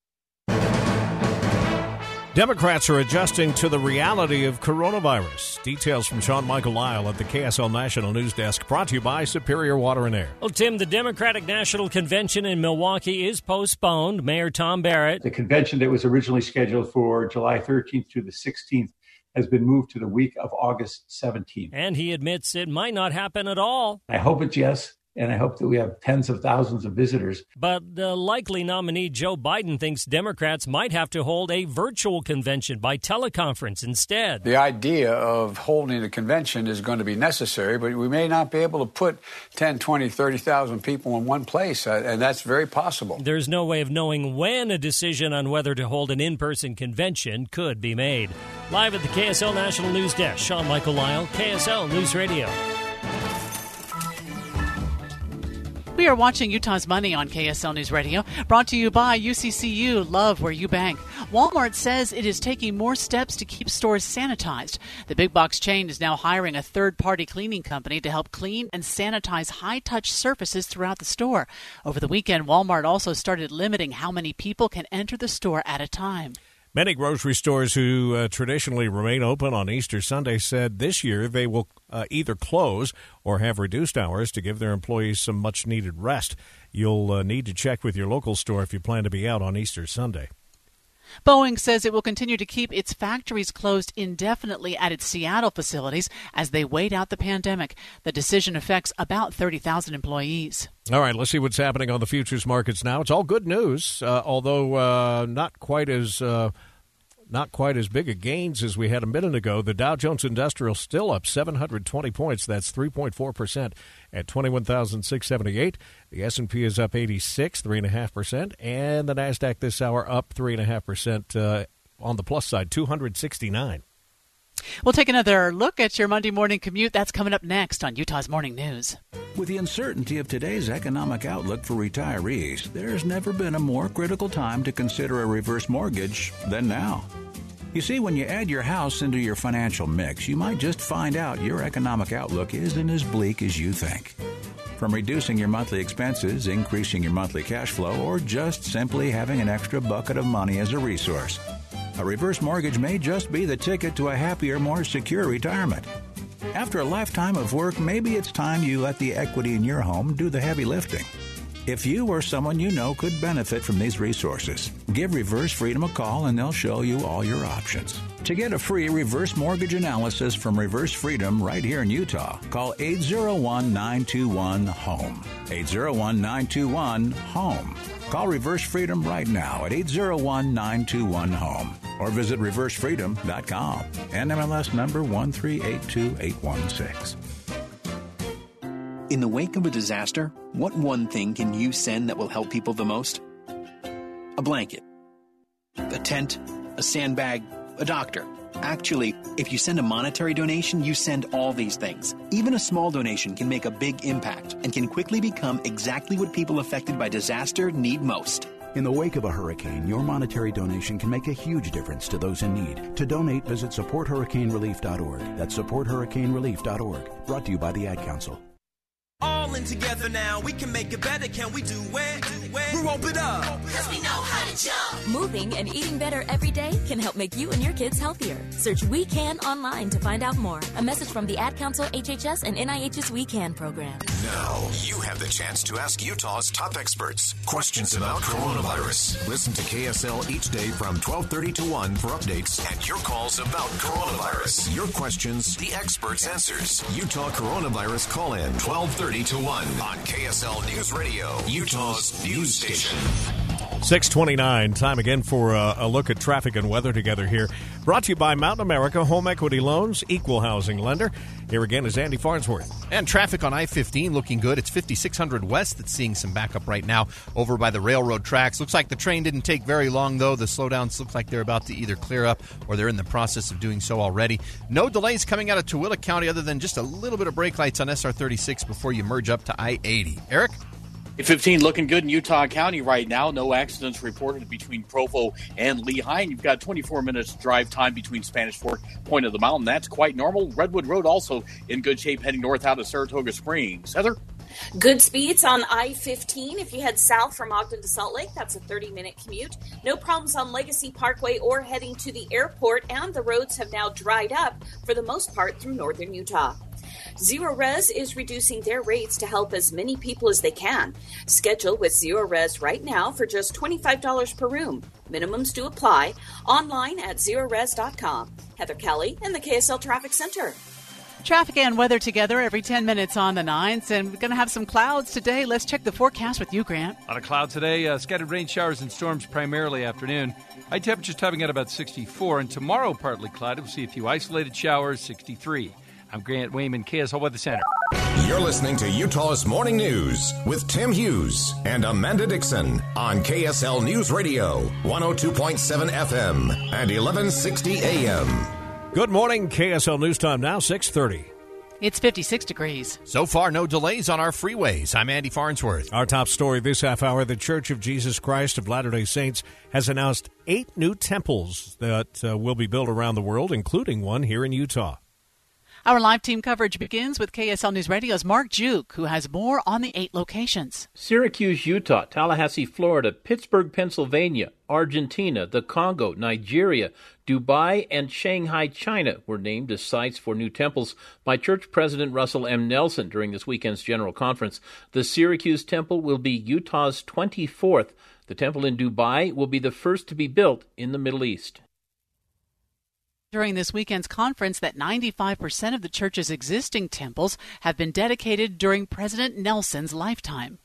Speaker 5: Democrats are adjusting to the reality of coronavirus. Details from Sean Michael Lyle at the KSL National News Desk, brought to you by Superior Water and Air.
Speaker 11: Well, Tim, the Democratic National Convention in Milwaukee is postponed. Mayor Tom Barrett.
Speaker 15: The convention that was originally scheduled for July 13th through the 16th has been moved to the week of August 17th.
Speaker 11: And he admits it might not happen at all.
Speaker 15: I hope it's yes. And I hope that we have tens of thousands of visitors.
Speaker 11: But the likely nominee, Joe Biden, thinks Democrats might have to hold a virtual convention by teleconference instead.
Speaker 16: The idea of holding a convention is going to be necessary, but we may not be able to put 10, 20, 30,000 people in one place, and that's very possible.
Speaker 11: There's no way of knowing when a decision on whether to hold an in-person convention could be made. Live at the KSL National News Desk, Sean Michael Lyle, KSL News Radio.
Speaker 6: We are watching Utah's Money on KSL News Radio, brought to you by UCCU. Love where you bank. Walmart says it is taking more steps to keep stores sanitized. The big box chain is now hiring a third-party cleaning company to help clean and sanitize high-touch surfaces throughout the store. Over the weekend, Walmart also started limiting how many people can enter the store at a time.
Speaker 5: Many grocery stores who traditionally remain open on Easter Sunday said this year they will either close or have reduced hours to give their employees some much-needed rest. You'll need to check with your local store if you plan to be out on Easter Sunday.
Speaker 6: Boeing says it will continue to keep its factories closed indefinitely at its Seattle facilities as they wait out the pandemic. The decision affects about 30,000 employees.
Speaker 5: All right, let's see what's happening on the futures markets now. It's all good news, although not quite as big a gains as we had a minute ago. The Dow Jones Industrial still up 720 points. That's 3.4% at 21,678. The S&P is up 86, 3.5%. And the NASDAQ this hour up 3.5% on the plus side, 269.
Speaker 6: We'll take another look at your Monday morning commute. That's coming up next on Utah's Morning News.
Speaker 17: With the uncertainty of today's economic outlook for retirees, there's never been a more critical time to consider a reverse mortgage than now. You see, when you add your house into your financial mix, you might just find out your economic outlook isn't as bleak as you think. From reducing your monthly expenses, increasing your monthly cash flow, or just simply having an extra bucket of money as a resource, a reverse mortgage may just be the ticket to a happier, more secure retirement. After a lifetime of work, maybe it's time you let the equity in your home do the heavy lifting. If you or someone you know could benefit from these resources, give Reverse Freedom a call and they'll show you all your options. To get a free reverse mortgage analysis from Reverse Freedom right here in Utah, call 801-921-HOME. 801-921-HOME. Call Reverse Freedom right now at 801-921-HOME or visit reversefreedom.com. NMLS number 1382816.
Speaker 27: In the wake of a disaster, what one thing can you send that will help people the most? A blanket, a tent, a sandbag, a doctor. Actually, if you send a monetary donation, you send all these things. Even a small donation can make a big impact and can quickly become exactly what people affected by disaster need most.
Speaker 28: In the wake of a hurricane, your monetary donation can make a huge difference to those in need. To donate, visit supporthurricanerelief.org. That's supporthurricanerelief.org. Brought to you by the Ad Council.
Speaker 29: All in together now, we can make it better, can we do it? We rope it up, cause we know how to jump.
Speaker 30: Moving and eating better every day can help make you and your kids healthier. Search We Can online to find out more. A message from the Ad Council, HHS, and NIH's We Can program.
Speaker 31: Now, you have the chance to ask Utah's top experts questions about coronavirus. Listen to KSL each day from 12:30 to 1 for updates and your calls about coronavirus. Your questions, the experts' answers. Utah Coronavirus Call-In, 12:30 to 1 on KSL News Radio, Utah's news station.
Speaker 5: 6:29, time again for a look at traffic and weather together here. Brought to you by Mountain America Home Equity Loans, Equal Housing Lender. Here again is Andy Farnsworth.
Speaker 1: And traffic on I-15 looking good. It's 5600 West that's seeing some backup right now over by the railroad tracks. Looks like the train didn't take very long, though. The slowdowns look like they're about to either clear up or they're in the process of doing so already. No delays coming out of Tooele County other than just a little bit of brake lights on SR-36 before you merge up to I-80. Eric?
Speaker 3: I-15 looking good in Utah County right now. No accidents reported between Provo and Lehigh. And you've got 24 minutes drive time between Spanish Fork, Point of the Mountain. That's quite normal. Redwood Road also in good shape heading north out of Saratoga Springs. Heather?
Speaker 12: Good speeds on I-15. If you head south from Ogden to Salt Lake, that's a 30-minute commute. No problems on Legacy Parkway or heading to the airport. And the roads have now dried up for the most part through northern Utah. Zero Res is reducing their rates to help as many people as they can. Schedule with Zero Res right now for just $25 per room. Minimums do apply. Online at zerores.com. Heather Kelly in the KSL Traffic Center.
Speaker 6: Traffic and weather together every 10 minutes on the 9s, and we're going to have some clouds today. Let's check the forecast with you, Grant.
Speaker 13: A lot of clouds today. Scattered rain showers and storms primarily afternoon. High temperatures topping at about 64, and tomorrow partly cloudy. We'll see a few isolated showers, 63. I'm Grant Wayman, KSL Weather Center.
Speaker 31: You're listening to Utah's Morning News with Tim Hughes and Amanda Dixon on KSL News Radio, 102.7 FM and 1160 AM.
Speaker 5: Good morning, KSL News Time now, 6:30.
Speaker 6: It's 56 degrees.
Speaker 1: So far, no delays on our freeways. I'm Andy Farnsworth.
Speaker 5: Our top story this half hour, the Church of Jesus Christ of Latter-day Saints has announced 8 new temples that will be built around the world, including one here in Utah.
Speaker 6: Our live team coverage begins with KSL News Radio's Mark Juke, who has more on the 8 locations.
Speaker 14: Syracuse, Utah, Tallahassee, Florida, Pittsburgh, Pennsylvania, Argentina, the Congo, Nigeria, Dubai, and Shanghai, China were named as sites for new temples by Church President Russell M. Nelson during this weekend's General Conference. The Syracuse Temple will be Utah's 24th. The temple in Dubai will be the first to be built in the Middle East.
Speaker 6: During this weekend's conference that 95% of the church's existing temples have been dedicated during President Nelson's lifetime.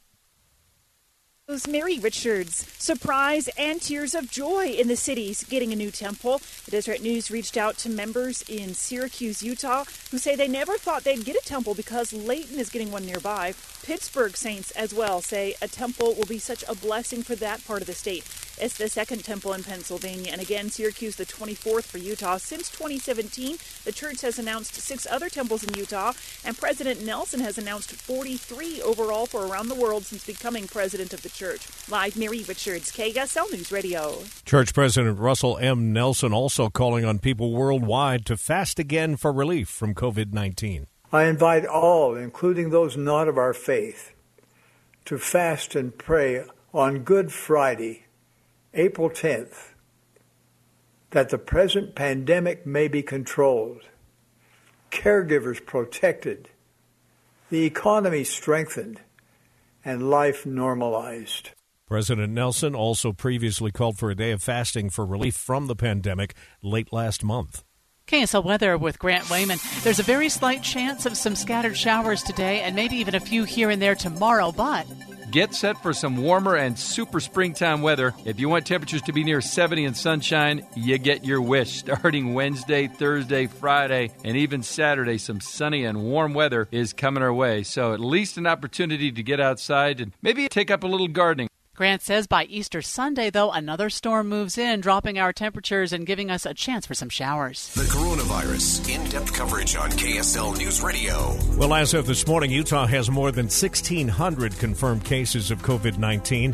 Speaker 18: Mary Richards. Surprise and tears of joy in the cities getting a new temple. The Deseret News reached out to members in Syracuse, Utah, who say they never thought they'd get a temple because Layton is getting one nearby. Pittsburgh Saints as well say a temple will be such a blessing for that part of the state. It's the second temple in Pennsylvania, and again, Syracuse the 24th for Utah. Since 2017, the church has announced 6 other temples in Utah, and President Nelson has announced 43 overall for around the world since becoming president of the church. Live, Mary Richards, KSL News Radio.
Speaker 5: Church President Russell M. Nelson also calling on people worldwide to fast again for relief from COVID-19.
Speaker 19: I invite all, including those not of our faith, to fast and pray on Good Friday, April 10th, that the present pandemic may be controlled, caregivers protected, the economy strengthened, and life normalized.
Speaker 5: President Nelson also previously called for a day of fasting for relief from the pandemic late last month.
Speaker 6: KSL weather with Grant Wayman. There's a very slight chance of some scattered showers today and maybe even a few here and there tomorrow, but
Speaker 13: get set for some warmer and super springtime weather. If you want temperatures to be near 70 and sunshine, you get your wish. Starting Wednesday, Thursday, Friday, and even Saturday, some sunny and warm weather is coming our way. So at least an opportunity to get outside and maybe take up a little gardening.
Speaker 6: Grant says by Easter Sunday, though, another storm moves in, dropping our temperatures and giving us a chance for some showers.
Speaker 31: The coronavirus, in-depth coverage on KSL News Radio.
Speaker 5: Well, as of this morning, Utah has more than 1,600 confirmed cases of COVID-19.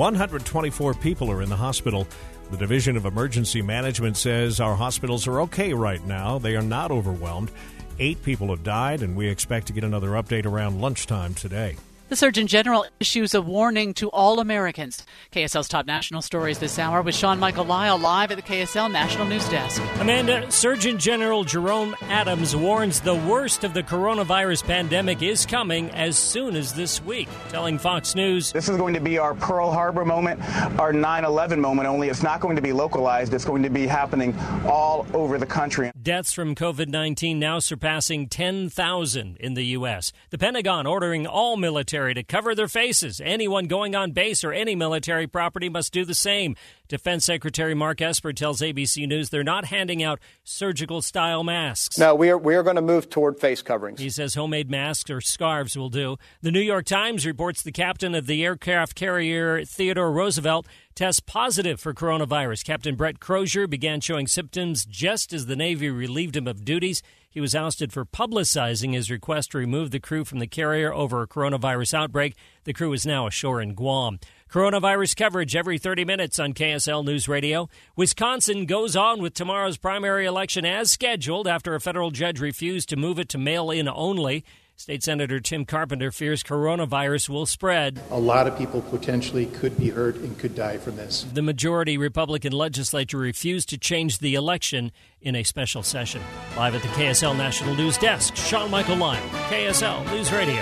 Speaker 5: 124 people are in the hospital. The Division of Emergency Management says our hospitals are okay right now. They are not overwhelmed. 8 people have died, and we expect to get another update around lunchtime today.
Speaker 6: The Surgeon General issues a warning to all Americans. KSL's top national stories this hour with Sean Michael Lyle live at the KSL National News Desk.
Speaker 11: Amanda, Surgeon General Jerome Adams warns the worst of the coronavirus pandemic is coming as soon as this week, telling Fox News,
Speaker 20: "This is going to be our Pearl Harbor moment, our 9/11 moment, only it's not going to be localized. It's going to be happening all over the country."
Speaker 11: Deaths from COVID-19 now surpassing 10,000 in the U.S. The Pentagon ordering all military military to cover their faces. Anyone going on base or any military property must do the same. Defense Secretary Mark Esper tells ABC News they're not handing out surgical-style masks.
Speaker 2: No, we are going to move toward face coverings.
Speaker 11: He says homemade masks or scarves will do. The New York Times reports the captain of the aircraft carrier Theodore Roosevelt tests positive for coronavirus. Captain Brett Crozier began showing symptoms just as the Navy relieved him of duties. He was ousted for publicizing his request to remove the crew from the carrier over a coronavirus outbreak. The crew is now ashore in Guam. Coronavirus coverage every 30 minutes on KSL News Radio. Wisconsin goes on with tomorrow's primary election as scheduled after a federal judge refused to move it to mail-in only. State Senator Tim Carpenter fears coronavirus will spread.
Speaker 4: A lot of people potentially could be hurt and could die from this.
Speaker 11: The majority Republican legislature refused to change the election in a special session. Live at the KSL National News Desk, Sean Michael Lyon, KSL News Radio.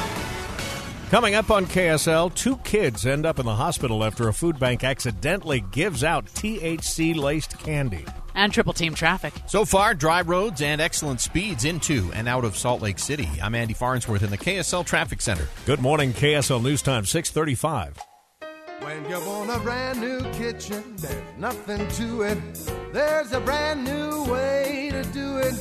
Speaker 5: Coming up on KSL, 2 kids end up in the hospital after a food bank accidentally gives out THC-laced candy.
Speaker 6: And triple team traffic.
Speaker 1: So far, dry roads and excellent speeds into and out of Salt Lake City. I'm Andy Farnsworth in the KSL Traffic Center.
Speaker 5: Good morning, KSL News Time, 6:35.
Speaker 7: When you want a brand new kitchen, there's nothing to it. There's a brand new way to do it.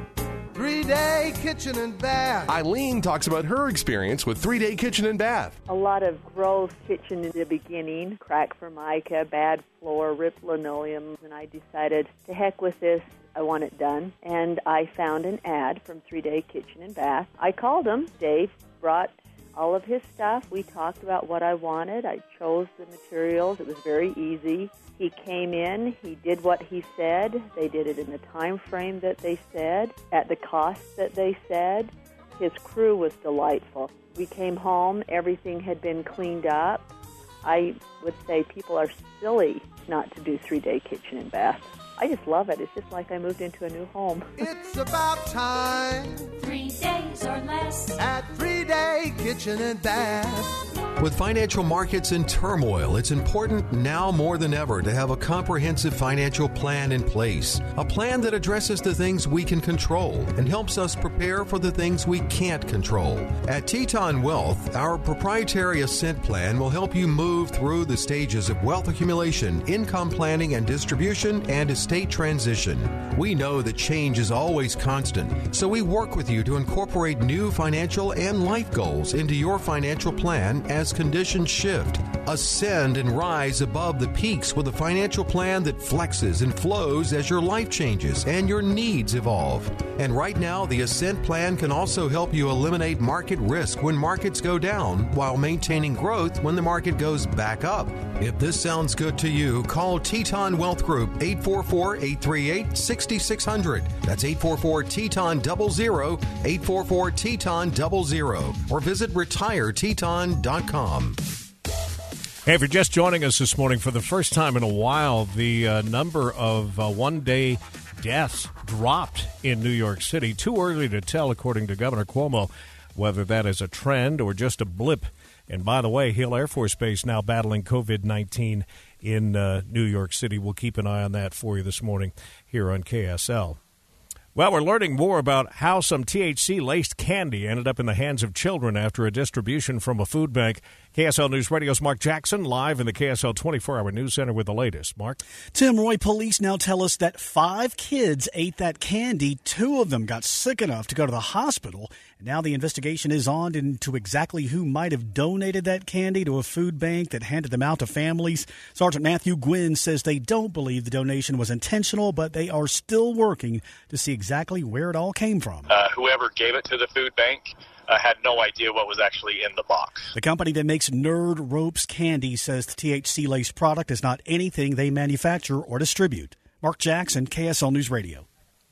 Speaker 7: 3-Day Kitchen and Bath.
Speaker 8: Eileen talks about her experience with 3-Day Kitchen and Bath.
Speaker 9: A lot of gross kitchen in the beginning, cracked formica, bad floor, ripped linoleum, and I decided to heck with this. I want it done. And I found an ad from 3-Day Kitchen and Bath. I called him. Dave brought all of his stuff. We talked about what I wanted. I chose the materials. It was very easy. He came in, he did what he said, they did it in the time frame that they said, at the cost that they said. His crew was delightful. We came home, everything had been cleaned up. I would say people are silly not to do 3-Day Kitchen and Bath. I just love it. It's just like I moved into a new home.
Speaker 7: It's about time.
Speaker 29: 3 days or less
Speaker 7: at 3-Day Kitchen and Bath.
Speaker 21: With financial markets in turmoil, it's important now more than ever to have a comprehensive financial plan in place. A plan that addresses the things we can control and helps us prepare for the things we can't control. At Teton Wealth, our proprietary Ascent plan will help you move through the stages of wealth accumulation, income planning and distribution, and estate transition. We know that change is always constant, so we work with you to incorporate new financial and life goals into your financial plan as conditions shift. Ascend and rise above the peaks with a financial plan that flexes and flows as your life changes and your needs evolve. And right now, the Ascent plan can also help you eliminate market risk when markets go down while maintaining growth when the market goes back up. If this sounds good to you, call Teton Wealth Group 844-838-6600. That's 844-TETON-00, 844-TETON-00, or visit retireteton.com.
Speaker 5: Hey, if you're just joining us this morning for the first time in a while, the number of one-day deaths dropped in New York City. Too early to tell, according to Governor Cuomo, whether that is a trend or just a blip. And by the way, Hill Air Force Base now battling COVID-19 in New York City. We'll keep an eye on that for you this morning here on KSL. Well, we're learning more about how some THC-laced candy ended up in the hands of children after a distribution from a food bank. KSL News Radio's Mark Jackson live in the KSL 24-hour news center with the latest. Mark?
Speaker 22: Tim, Roy, police now tell us that 5 kids ate that candy. 2 of them got sick enough to go to the hospital. And now the investigation is on into exactly who might have donated that candy to a food bank that handed them out to families. Sergeant Matthew Gwynn says they don't believe the donation was intentional, but they are still working to see exactly where it all came from.
Speaker 23: Whoever gave it to the food bank had no idea what was actually in the box.
Speaker 22: The company that makes Nerd Ropes candy says the THC-laced product is not anything they manufacture or distribute. Mark Jackson, KSL News Radio.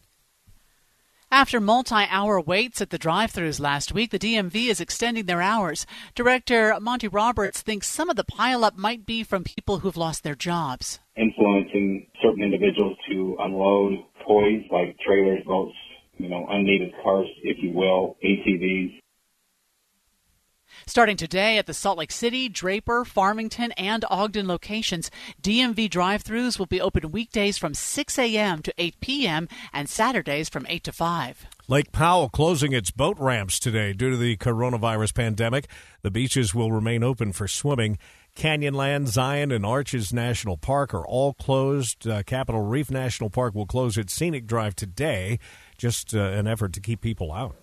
Speaker 6: After multi-hour waits at the drive-thrus last week, the DMV is extending their hours. Director Monty Roberts thinks some of the pileup might be from people who've lost their jobs.
Speaker 24: Influencing certain individuals to unload toys like trailers, boats, unneeded cars, if you will, ATVs.
Speaker 6: Starting today at the Salt Lake City, Draper, Farmington, and Ogden locations, DMV drive-thrus will be open weekdays from 6 a.m. to 8 p.m. and Saturdays from 8 to 5.
Speaker 5: Lake Powell closing its boat ramps today due to the coronavirus pandemic. The beaches will remain open for swimming. Canyonland, Zion, and Arches National Park are all closed. Capitol Reef National Park will close its scenic drive today, just an effort to keep people out.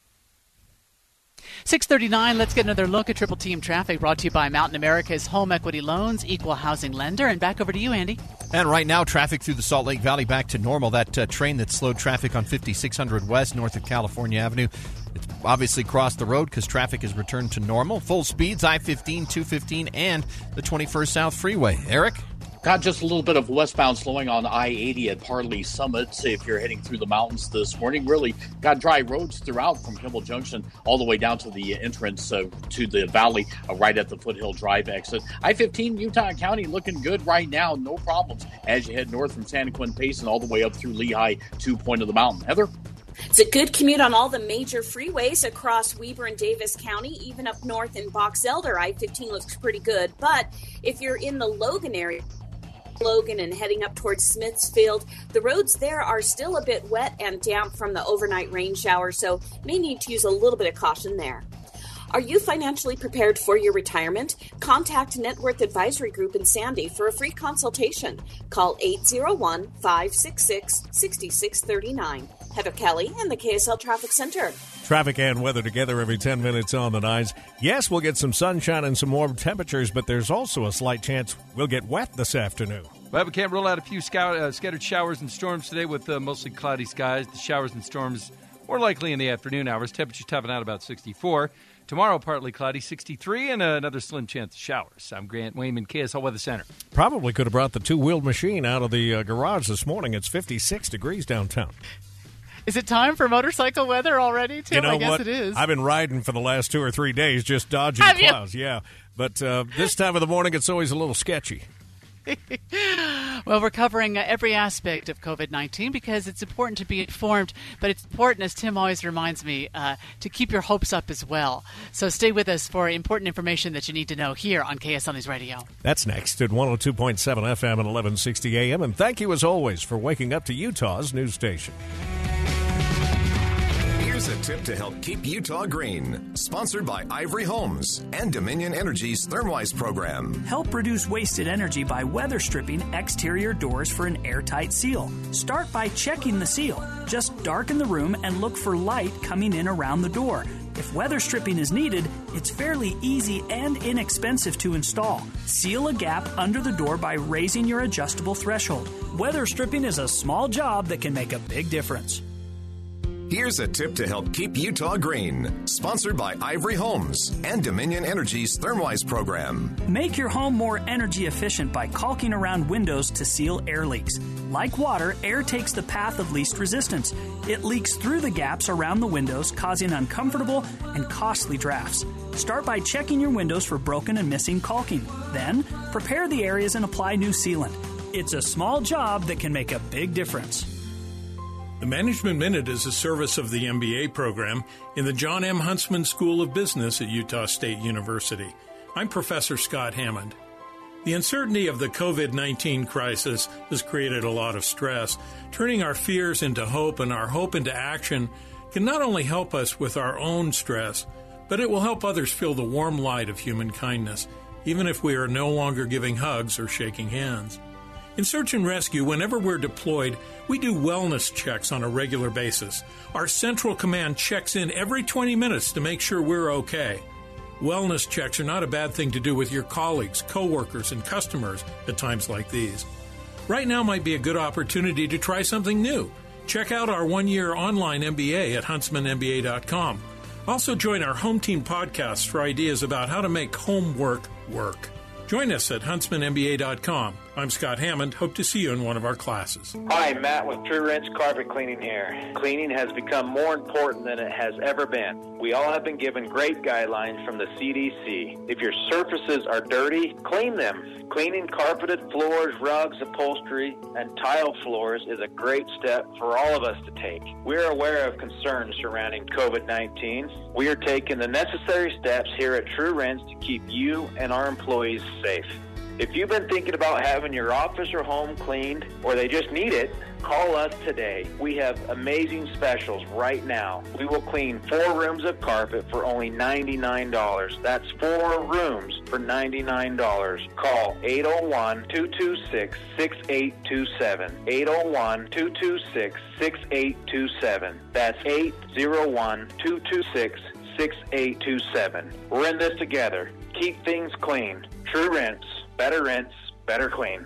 Speaker 6: 6:39, let's get another look at Triple Team Traffic, brought to you by Mountain America's Home Equity Loans, Equal Housing Lender. And back over to you, Andy.
Speaker 1: And right now, traffic through the Salt Lake Valley back to normal. That train that slowed traffic on 5600 West, north of California Avenue, it's obviously crossed the road because traffic has returned to normal. Full speeds, I-15, 215, and the 21st South Freeway. Eric?
Speaker 3: Got just a little bit of westbound slowing on I-80 at Parley Summit if you're heading through the mountains this morning. Really got dry roads throughout from Kimball Junction all the way down to the entrance to the valley right at the Foothill Drive exit. I-15 Utah County looking good right now. No problems as you head north from San Quentin Payson all the way up through Lehigh to Point of the Mountain. Heather?
Speaker 10: It's a good commute on all the major freeways across Weber and Davis County, even up north in Box Elder. I-15 looks pretty good. But if you're in the Logan area, and heading up towards Smithsfield, the roads there are still a bit wet and damp from the overnight rain shower, so may need to use a little bit of caution there. Are you financially prepared for your retirement? Contact Net Worth Advisory Group in Sandy for a free consultation. Call 801-566-6639. Heather Kelly and the KSL Traffic Center.
Speaker 5: Traffic and weather together every 10 minutes on the nines. Yes, we'll get some sunshine and some warm temperatures, but there's also a slight chance we'll get wet this afternoon.
Speaker 13: Well, we can't rule out a few scattered showers and storms today with mostly cloudy skies. The showers and storms more likely in the afternoon hours. Temperatures topping out about 64. Tomorrow, partly cloudy, 63, and another slim chance of showers. I'm Grant Wayman, KSL Weather Center.
Speaker 5: Probably could have brought the two-wheeled machine out of the garage this morning. It's 56 degrees downtown.
Speaker 6: Is it time for motorcycle weather already, Tim?
Speaker 5: You know
Speaker 6: I guess
Speaker 5: what?
Speaker 6: It is.
Speaker 5: I've been riding for the last 2 or 3 days, just dodging clouds. Yeah, but this time of the morning, it's always a little sketchy.
Speaker 6: Well, we're covering every aspect of COVID-19 because it's important to be informed, but it's important, as Tim always reminds me, to keep your hopes up as well. So stay with us for important information that you need to know here on KSL News Radio.
Speaker 5: That's next at 102.7 FM and 1160 AM. And thank you, as always, for waking up to Utah's news station.
Speaker 31: Here's a tip to help keep Utah green. Sponsored by Ivory Homes and Dominion Energy's Thermwise program.
Speaker 12: Help reduce wasted energy by weather stripping exterior doors for an airtight seal. Start by checking the seal. Just darken the room and look for light coming in around the door. If weather stripping is needed, it's fairly easy and inexpensive to install. Seal a gap under the door by raising your adjustable threshold. Weather stripping is a small job that can make a big difference.
Speaker 31: Here's a tip to help keep Utah green. Sponsored by Ivory Homes and Dominion Energy's Thermwise program.
Speaker 12: Make your home more energy efficient by caulking around windows to seal air leaks. Like water, air takes the path of least resistance. It leaks through the gaps around the windows, causing uncomfortable and costly drafts. Start by checking your windows for broken and missing caulking. Then, prepare the areas and apply new sealant. It's a small job that can make a big difference.
Speaker 15: The Management Minute is a service of the MBA program in the John M. Huntsman School of Business at Utah State University. I'm Professor Scott Hammond. The uncertainty of the COVID-19 crisis has created a lot of stress. Turning our fears into hope and our hope into action can not only help us with our own stress, but it will help others feel the warm light of human kindness, even if we are no longer giving hugs or shaking hands. In search and rescue, whenever we're deployed, we do wellness checks on a regular basis. Our central command checks in every 20 minutes to make sure we're okay. Wellness checks are not a bad thing to do with your colleagues, coworkers, and customers at times like these. Right now might be a good opportunity to try something new. Check out our one-year online MBA at huntsmanmba.com. Also join our Home Team podcasts for ideas about how to make home work work. Join us at huntsmanmba.com. I'm Scott Hammond. Hope to see you in one of our classes.
Speaker 14: Hi, Matt with True Rinse Carpet Cleaning here. Cleaning has become more important than it has ever been. We all have been given great guidelines from the CDC. If your surfaces are dirty, clean them. Cleaning carpeted floors, rugs, upholstery, and tile floors is a great step for all of us to take. We're aware of concerns surrounding COVID-19. We are taking the necessary steps here at True Rinse to keep you and our employees safe. If you've been thinking about having your office or home cleaned, or they just need it, call us today. We have amazing specials right now. We will clean 4 rooms of carpet for only $99. That's 4 rooms for $99. Call 801-226-6827. 801-226-6827. That's 801-226-6827. We're in this together. Keep things clean. True Rinse. Better rinse, better clean.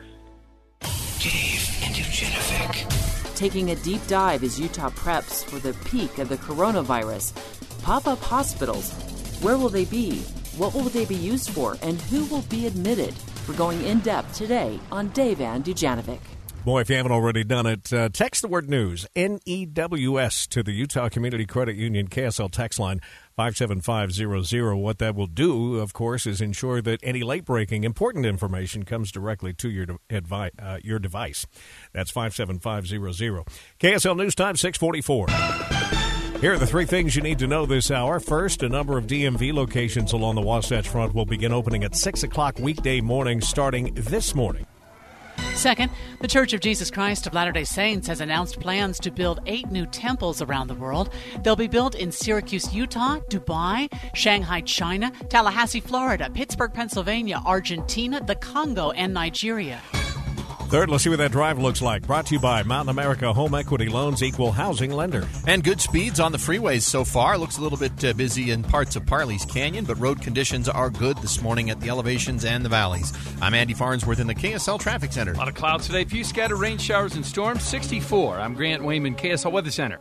Speaker 16: Dave and Dujanovic.
Speaker 17: Taking a deep dive as Utah preps for the peak of the coronavirus. Pop-up hospitals. Where will they be? What will they be used for? And who will be admitted? We're going in-depth today on Dave and Dujanovic.
Speaker 5: Boy, if you haven't already done it, text the word news, N-E-W-S, to the Utah Community Credit Union KSL text line 57500. What that will do, of course, is ensure that any late-breaking, important information comes directly to your device. That's 57500. KSL News Time, 644. Here are the 3 things you need to know this hour. First, a number of DMV locations along the Wasatch Front will begin opening at 6 o'clock weekday morning starting this morning.
Speaker 6: Second, the Church of Jesus Christ of Latter-day Saints has announced plans to build 8 new temples around the world. They'll be built in Syracuse, Utah, Dubai, Shanghai, China, Tallahassee, Florida, Pittsburgh, Pennsylvania, Argentina, the Congo, and Nigeria.
Speaker 5: Third, let's see what that drive looks like. Brought to you by Mountain America Home Equity Loans, Equal Housing Lender.
Speaker 1: And good speeds on the freeways so far. Looks a little bit busy in parts of Parley's Canyon, but road conditions are good this morning at the elevations and the valleys. I'm Andy Farnsworth in the KSL Traffic Center.
Speaker 13: A lot of clouds today. Few scattered rain showers and storms. 64. I'm Grant Wayman, KSL Weather Center.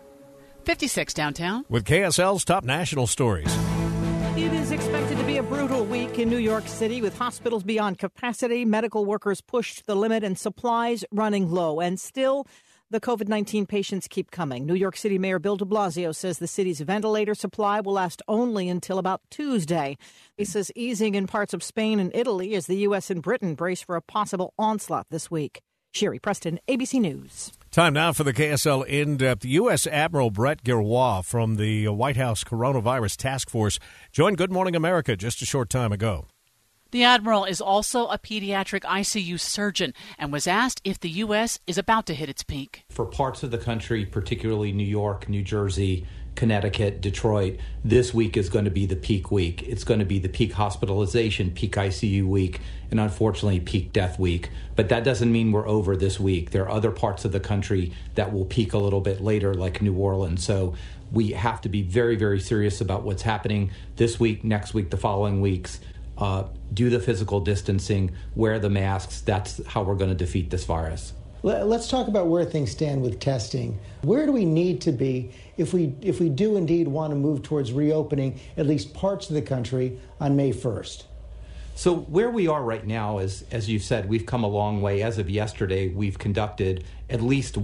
Speaker 6: 56 downtown.
Speaker 5: With KSL's top national stories.
Speaker 18: It is expected to be a brutal week in New York City with hospitals beyond capacity, medical workers pushed to the limit, and supplies running low. And still, the COVID-19 patients keep coming. New York City Mayor Bill de Blasio says the city's ventilator supply will last only until about Tuesday. He says easing in parts of Spain and Italy as the U.S. and Britain brace for a possible onslaught this week. Sherry Preston, ABC News.
Speaker 5: Time now for the KSL In-Depth. U.S. Admiral Brett Giroir from the White House Coronavirus Task Force joined Good Morning America just a short time ago.
Speaker 6: The Admiral is also a pediatric ICU surgeon and was asked if the U.S. is about to hit its peak.
Speaker 19: For parts of the country, particularly New York, New Jersey, Connecticut, Detroit, this week is going to be the peak week. It's going to be the peak hospitalization, peak ICU week, and unfortunately peak death week. But that doesn't mean we're over this week. There are other parts of the country that will peak a little bit later, like New Orleans. So we have to be very, very serious about what's happening this week, next week, the following weeks. Do the physical distancing, wear the masks. That's how we're going to defeat this virus.
Speaker 20: Let's talk about where things stand with testing. Where do we need to be if we do indeed want to move towards reopening at least parts of the country on May 1st?
Speaker 19: So where we are right now is, as you said, we've come a long way. As of yesterday, we've conducted at least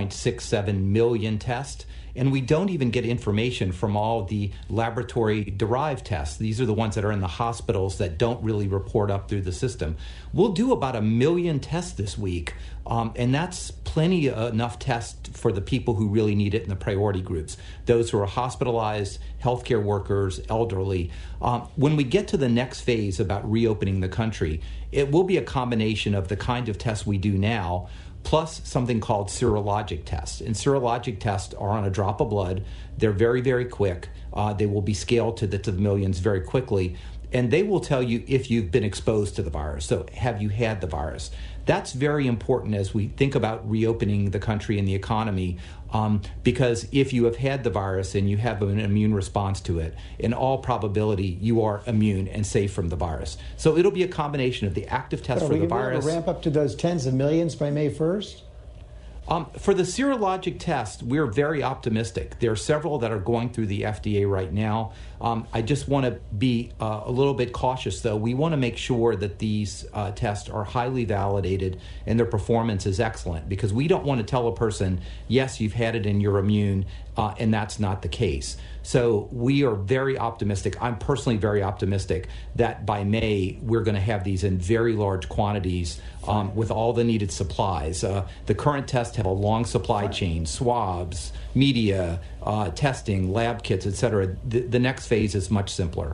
Speaker 19: 1.67 million tests. And we don't even get information from all the laboratory-derived tests. These are the ones that are in the hospitals that don't really report up through the system. We'll do about 1 million tests this week, and that's plenty enough tests for the people who really need it in the priority groups, those who are hospitalized, healthcare workers, elderly. When we get to the next phase about reopening the country, it will be a combination of the kind of tests we do now, plus something called serologic tests. And serologic tests are on a drop of blood. They're very, very quick. They will be scaled to the millions very quickly. And they will tell you if you've been exposed to the virus. So have you had the virus? That's very important as we think about reopening the country and the economy, because if you have had the virus and you have an immune response to it, in all probability, you are immune and safe from the virus. So it'll be a combination of the active test for the virus.
Speaker 20: Are we going to ramp up to those tens of millions by May 1st?
Speaker 19: For the serologic test, we're very optimistic. There are several that are going through the FDA right now. I just want to be a little bit cautious, though. We want to make sure that these tests are highly validated and their performance is excellent, because we don't want to tell a person, yes, you've had it and you're immune, and that's not the case. So we are very optimistic. I'm personally very optimistic that by May, we're going to have these in very large quantities with all the needed supplies. The current tests have a long supply chain, swabs, media, testing, lab kits, etc. The next phase is much simpler.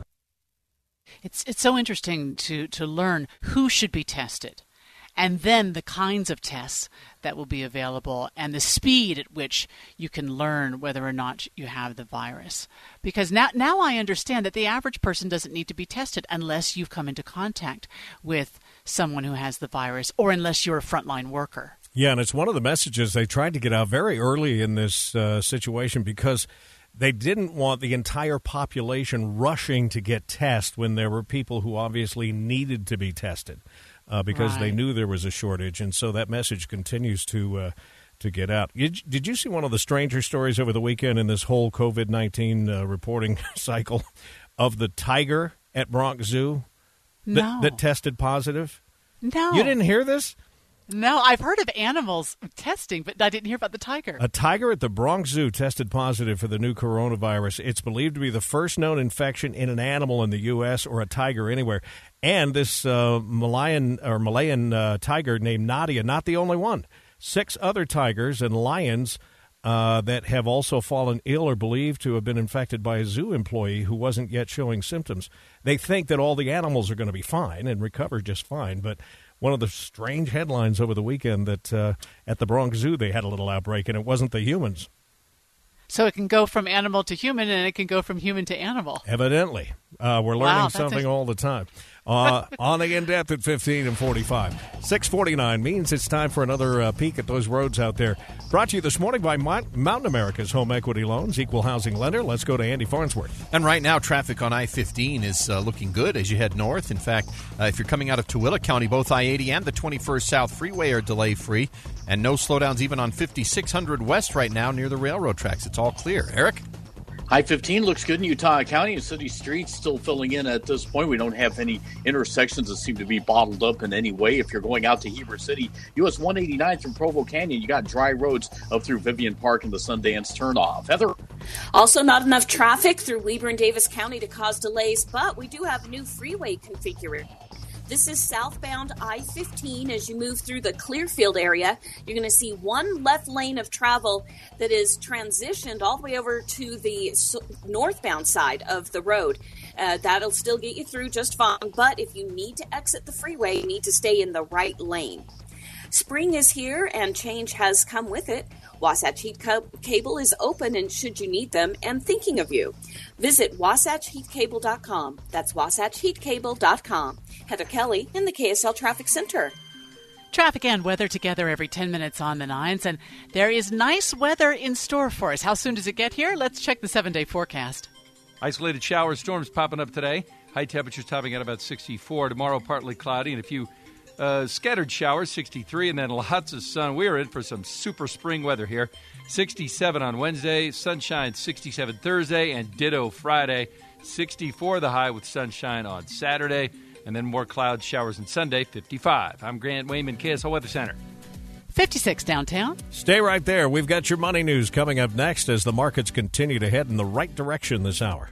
Speaker 6: It's so interesting to learn who should be tested, and then the kinds of tests that will be available and the speed at which you can learn whether or not you have the virus. Because now I understand that the average person doesn't need to be tested unless you've come into contact with someone who has the virus or unless you're a frontline worker.
Speaker 5: Yeah, and it's one of the messages they tried to get out very early in this situation, because they didn't want the entire population rushing to get tested when there were people who obviously needed to be tested. Because they knew there was a shortage, and so that message continues to get out. Did you see one of the stranger stories over the weekend in this whole COVID-19 reporting cycle of the tiger at Bronx Zoo that tested positive?
Speaker 6: No.
Speaker 5: You didn't hear this?
Speaker 6: No, I've heard of animals testing, but I didn't hear about the tiger.
Speaker 5: A tiger at the Bronx Zoo tested positive for the new coronavirus. It's believed to be the first known infection in an animal in the U.S. or a tiger anywhere. And this Malayan tiger named Nadia, not the only one. 6 other tigers and lions that have also fallen ill are believed to have been infected by a zoo employee who wasn't yet showing symptoms. They think that all the animals are going to be fine and recover just fine, but one of the strange headlines over the weekend that at the Bronx Zoo they had a little outbreak, and it wasn't the humans.
Speaker 6: So it can go from animal to human, and it can go from human to animal.
Speaker 5: Evidently. We're learning something all the time. On the In-Depth at 15 and 45. 6:49 means it's time for another peek at those roads out there. Brought to you this morning by Mountain America's Home Equity Loans, equal housing lender. Let's go to Andy Farnsworth.
Speaker 1: And right now, traffic on I-15 is looking good as you head north. In fact, if you're coming out of Tooele County, both I-80 and the 21st South Freeway are delay-free. And no slowdowns even on 5600 West right now near the railroad tracks. It's all clear. Eric?
Speaker 3: I-15 looks good in Utah County, and city streets still filling in at this point. We don't have any intersections that seem to be bottled up in any way. If you're going out to Heber City, US 189 through Provo Canyon, you got dry roads up through Vivian Park and the Sundance turnoff. Heather?
Speaker 10: Also not enough traffic through Weber and Davis County to cause delays, but we do have new freeway configuration. This is southbound I-15. As you move through the Clearfield area, you're going to see one left lane of travel that is transitioned all the way over to the northbound side of the road. That'll still get you through just fine, but if you need to exit the freeway, you need to stay in the right lane. Spring is here and change has come with it. Wasatch Heat Cable is open, and should you need them, and thinking of you. Visit WasatchHeatCable.com. That's WasatchHeatCable.com. Heather Kelly in the KSL Traffic Center.
Speaker 6: Traffic and weather together every 10 minutes on the 9s, and there is nice weather in store for us. How soon does it get here? Let's check the 7-day forecast.
Speaker 13: Isolated showers, storms popping up today. High temperatures topping at about 64. Tomorrow, partly cloudy and a few scattered showers, 63, and then lots of sun. We're in for some super spring weather here. 67 on Wednesday, sunshine 67 Thursday, and ditto Friday. 64 the high with sunshine on Saturday, and then more clouds, showers on Sunday, 55. I'm Grant Wayman, KSL Weather Center.
Speaker 6: 56 downtown.
Speaker 5: Stay right there. We've got your money news coming up next as the markets continue to head in the right direction this hour.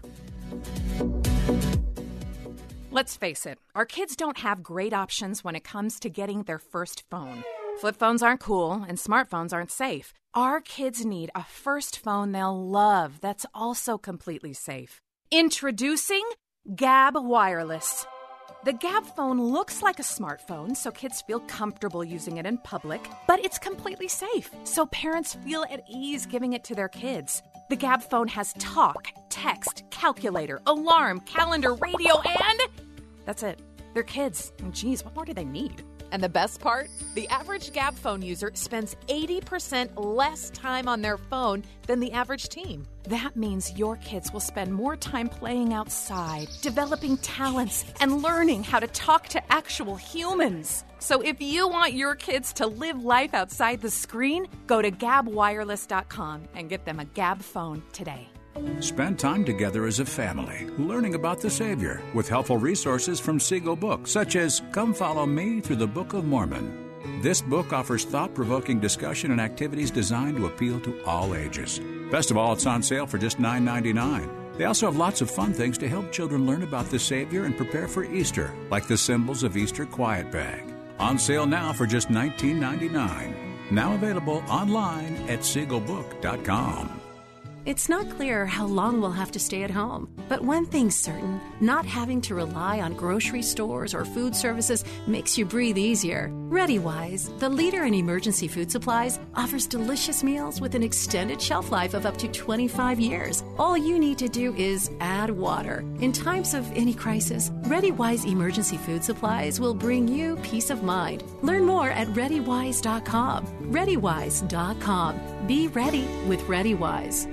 Speaker 2: Let's face it, our kids don't have great options when it comes to getting their first phone. Flip phones aren't cool, and smartphones aren't safe. Our kids need a first phone they'll love that's also completely safe. Introducing Gabb Wireless. The Gabb phone looks like a smartphone, so kids feel comfortable using it in public, but it's completely safe, so parents feel at ease giving it to their kids. The Gabb phone has talk, text, calculator, alarm, calendar, radio, and that's it. They're kids. And geez, what more do they need? And the best part? The average Gab phone user spends 80% less time on their phone than the average teen. That means your kids will spend more time playing outside, developing talents, and learning how to talk to actual humans. So if you want your kids to live life outside the screen, go to GabWireless.com and get them a Gab phone today.
Speaker 4: Spend time together as a family, learning about the Savior with helpful resources from Seagull Books, such as Come Follow Me Through the Book of Mormon. This book offers thought-provoking discussion and activities designed to appeal to all ages. Best of all, it's on sale for just $9.99. They also have lots of fun things to help children learn about the Savior and prepare for Easter, like the Symbols of Easter Quiet Bag. On sale now for just $19.99. Now available online at SeagullBook.com.
Speaker 7: It's not clear how long we'll have to stay at home, but one thing's certain, not having to rely on grocery stores or food services makes you breathe easier. ReadyWise, the leader in emergency food supplies, offers delicious meals with an extended shelf life of up to 25 years. All you need to do is add water. In times of any crisis, ReadyWise emergency food supplies will bring you peace of mind. Learn more at ReadyWise.com. ReadyWise.com. Be ready with ReadyWise.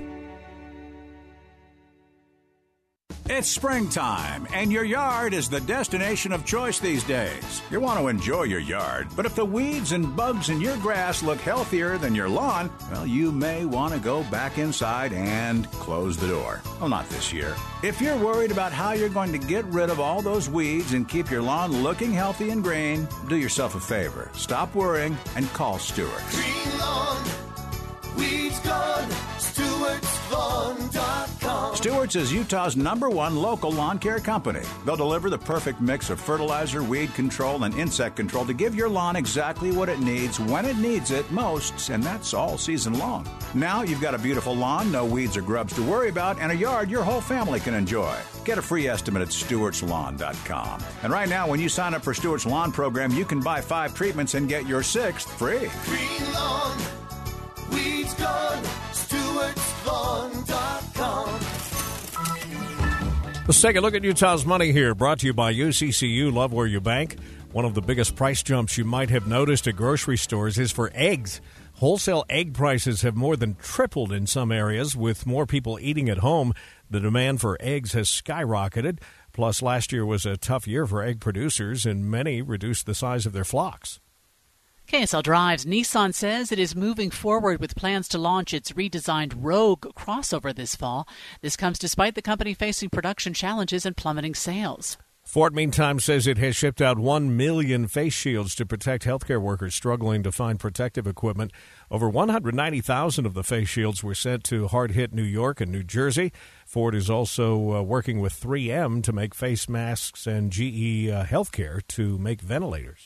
Speaker 4: It's springtime, and your yard is the destination of choice these days. You want to enjoy your yard, but if the weeds and bugs in your grass look healthier than your lawn, well, you may want to go back inside and close the door. Well, not this year. If you're worried about how you're going to get rid of all those weeds and keep your lawn looking healthy and green, do yourself a favor. Stop worrying and call Stewart.
Speaker 8: Green lawn, weeds gone, Stewart'sLawn.com.
Speaker 4: Stewart's is Utah's #1 local lawn care company. They'll deliver the perfect mix of fertilizer, weed control, and insect control to give your lawn exactly what it needs when it needs it most, and that's all season long. Now you've got a beautiful lawn, no weeds or grubs to worry about, and a yard your whole family can enjoy. Get a free estimate at Stewart'sLawn.com. And right now, when you sign up for Stewart's Lawn Program, you can buy 5 treatments and get your 6th free.
Speaker 8: Green lawn, weeds gone, Stewart'sLawn.com.
Speaker 5: Let's take a look at Utah's money here, brought to you by UCCU. Love where you bank. One of the biggest price jumps you might have noticed at grocery stores is for eggs. Wholesale egg prices have more than tripled in some areas. With more people eating at home, the demand for eggs has skyrocketed. Plus, last year was a tough year for egg producers, and many reduced the size of their flocks.
Speaker 6: KSL Drives, Nissan says it is moving forward with plans to launch its redesigned Rogue crossover this fall. This comes despite the company facing production challenges and plummeting sales.
Speaker 5: Ford, meantime, says it has shipped out 1 million face shields to protect healthcare workers struggling to find protective equipment. Over 190,000 of the face shields were sent to hard-hit New York and New Jersey. Ford is also working with 3M to make face masks and GE Healthcare to make ventilators.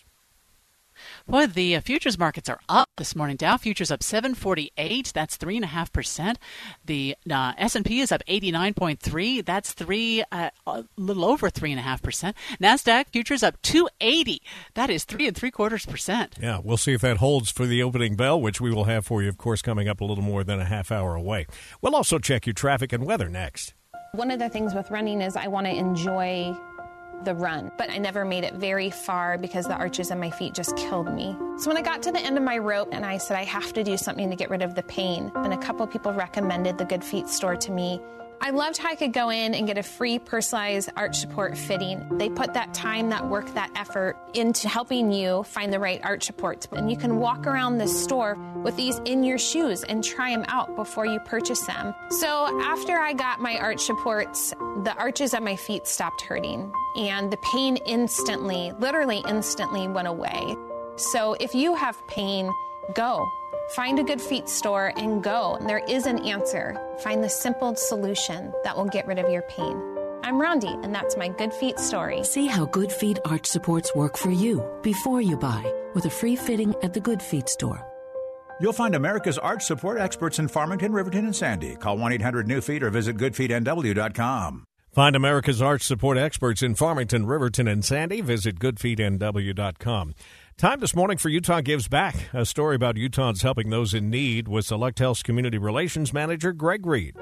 Speaker 6: Boy, the futures markets are up this morning. Dow futures up 748. That's 3.5%. The S&P is up 89.3. That's a little over 3.5%. Nasdaq futures up 280. That is 3.75%.
Speaker 5: Yeah, we'll see if that holds for the opening bell, which we will have for you, of course, coming up a little more than a half hour away. We'll also check your traffic and weather next.
Speaker 9: One of the things with running is I want to enjoy the run, but I never made it very far because the arches in my feet just killed me. So when I got to the end of my rope and I said I have to do something to get rid of the pain, and a couple people recommended the Good Feet store to me. I loved how I could go in and get a free personalized arch support fitting. They put that time, that work, that effort into helping you find the right arch supports. And you can walk around this store with these in your shoes and try them out before you purchase them. So after I got my arch supports, the arches at my feet stopped hurting. And the pain instantly, literally instantly went away. So if you have pain, go. Find a Good Feet store and go. There is an answer. Find the simple solution that will get rid of your pain. I'm Rondi, and that's my Good Feet story.
Speaker 11: See how Good Feet arch supports work for you before you buy with a free fitting at the Good Feet store.
Speaker 4: You'll find America's arch support experts in Farmington, Riverton, and Sandy. Call 1-800-NEW-FEET or visit goodfeetnw.com.
Speaker 5: Find America's arch support experts in Farmington, Riverton, and Sandy. Visit goodfeetnw.com. Time this morning for Utah Gives Back. A story about Utahns helping those in need with Select Health's Community Relations Manager, Greg Reed.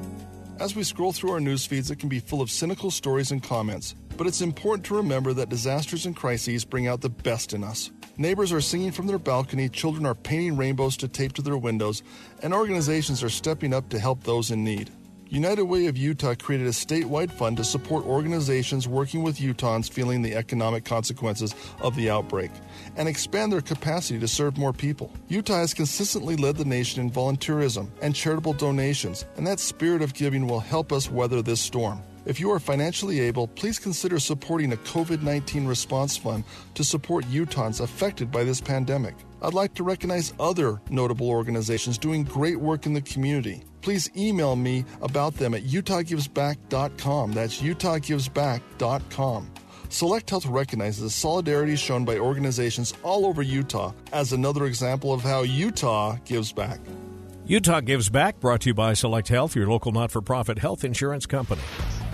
Speaker 25: As we scroll through our news feeds, it can be full of cynical stories and comments. But it's important to remember that disasters and crises bring out the best in us. Neighbors are singing from their balcony, children are painting rainbows to tape to their windows, and organizations are stepping up to help those in need. United Way of Utah created a statewide fund to support organizations working with Utahns feeling the economic consequences of the outbreak and expand their capacity to serve more people. Utah has consistently led the nation in volunteerism and charitable donations, and that spirit of giving will help us weather this storm. If you are financially able, please consider supporting a COVID-19 response fund to support Utahns affected by this pandemic. I'd like to recognize other notable organizations doing great work in the community. Please email me about them at utahgivesback.com. That's utahgivesback.com. Select Health recognizes the solidarity shown by organizations all over Utah as another example of how Utah gives back.
Speaker 5: Utah Gives Back, brought to you by Select Health, your local not-for-profit health insurance company.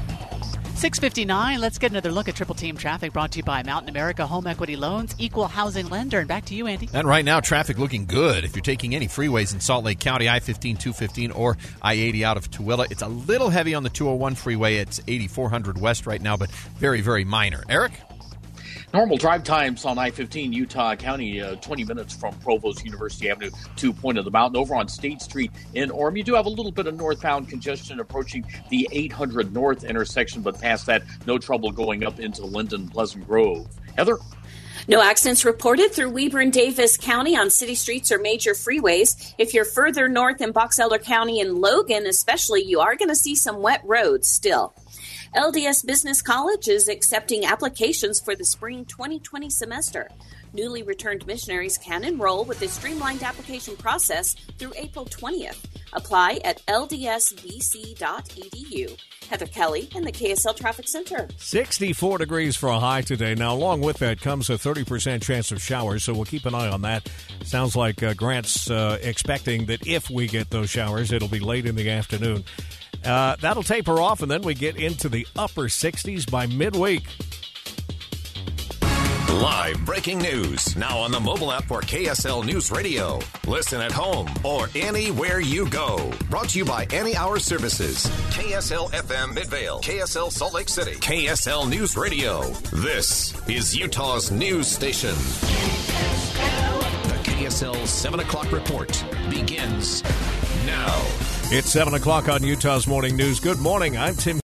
Speaker 6: 6:59. Let's get another look at Triple Team Traffic, brought to you by Mountain America Home Equity Loans, equal housing lender. And back to you, Andy.
Speaker 1: And right now, traffic looking good. If you're taking any freeways in Salt Lake County, I-15, 215, or I-80 out of Tooele, it's a little heavy on the 201 freeway. It's 8400 west right now, but very, very minor. Eric?
Speaker 3: Normal drive times on I-15 Utah County, 20 minutes from Provost University Avenue to Point of the Mountain. Over on State Street in Orem, you do have a little bit of northbound congestion approaching the 800 North intersection, but past that, no trouble going up into Linden, Pleasant Grove. Heather?
Speaker 10: No accidents reported through Weber and Davis County on city streets or major freeways. If you're further north in Box Elder County and Logan especially, you are going to see some wet roads still. LDS Business College is accepting applications for the spring 2020 semester. Newly returned missionaries can enroll with a streamlined application process through April 20th. Apply at ldsbc.edu. Heather Kelly in the KSL Traffic Center.
Speaker 5: 64 degrees for a high today. Now, along with that comes a 30% chance of showers, so we'll keep an eye on that. Sounds like Grant's expecting that if we get those showers, it'll be late in the afternoon. That'll taper off, and then we get into the upper 60s by midweek.
Speaker 12: Live breaking news now on the mobile app for KSL News Radio. Listen at home or anywhere you go. Brought to you by Any Hour Services. KSL FM Midvale. KSL Salt Lake City. KSL News Radio. This is Utah's news station. The KSL 7 o'clock report begins now.
Speaker 5: It's 7 o'clock on Utah's Morning News. Good morning. I'm Tim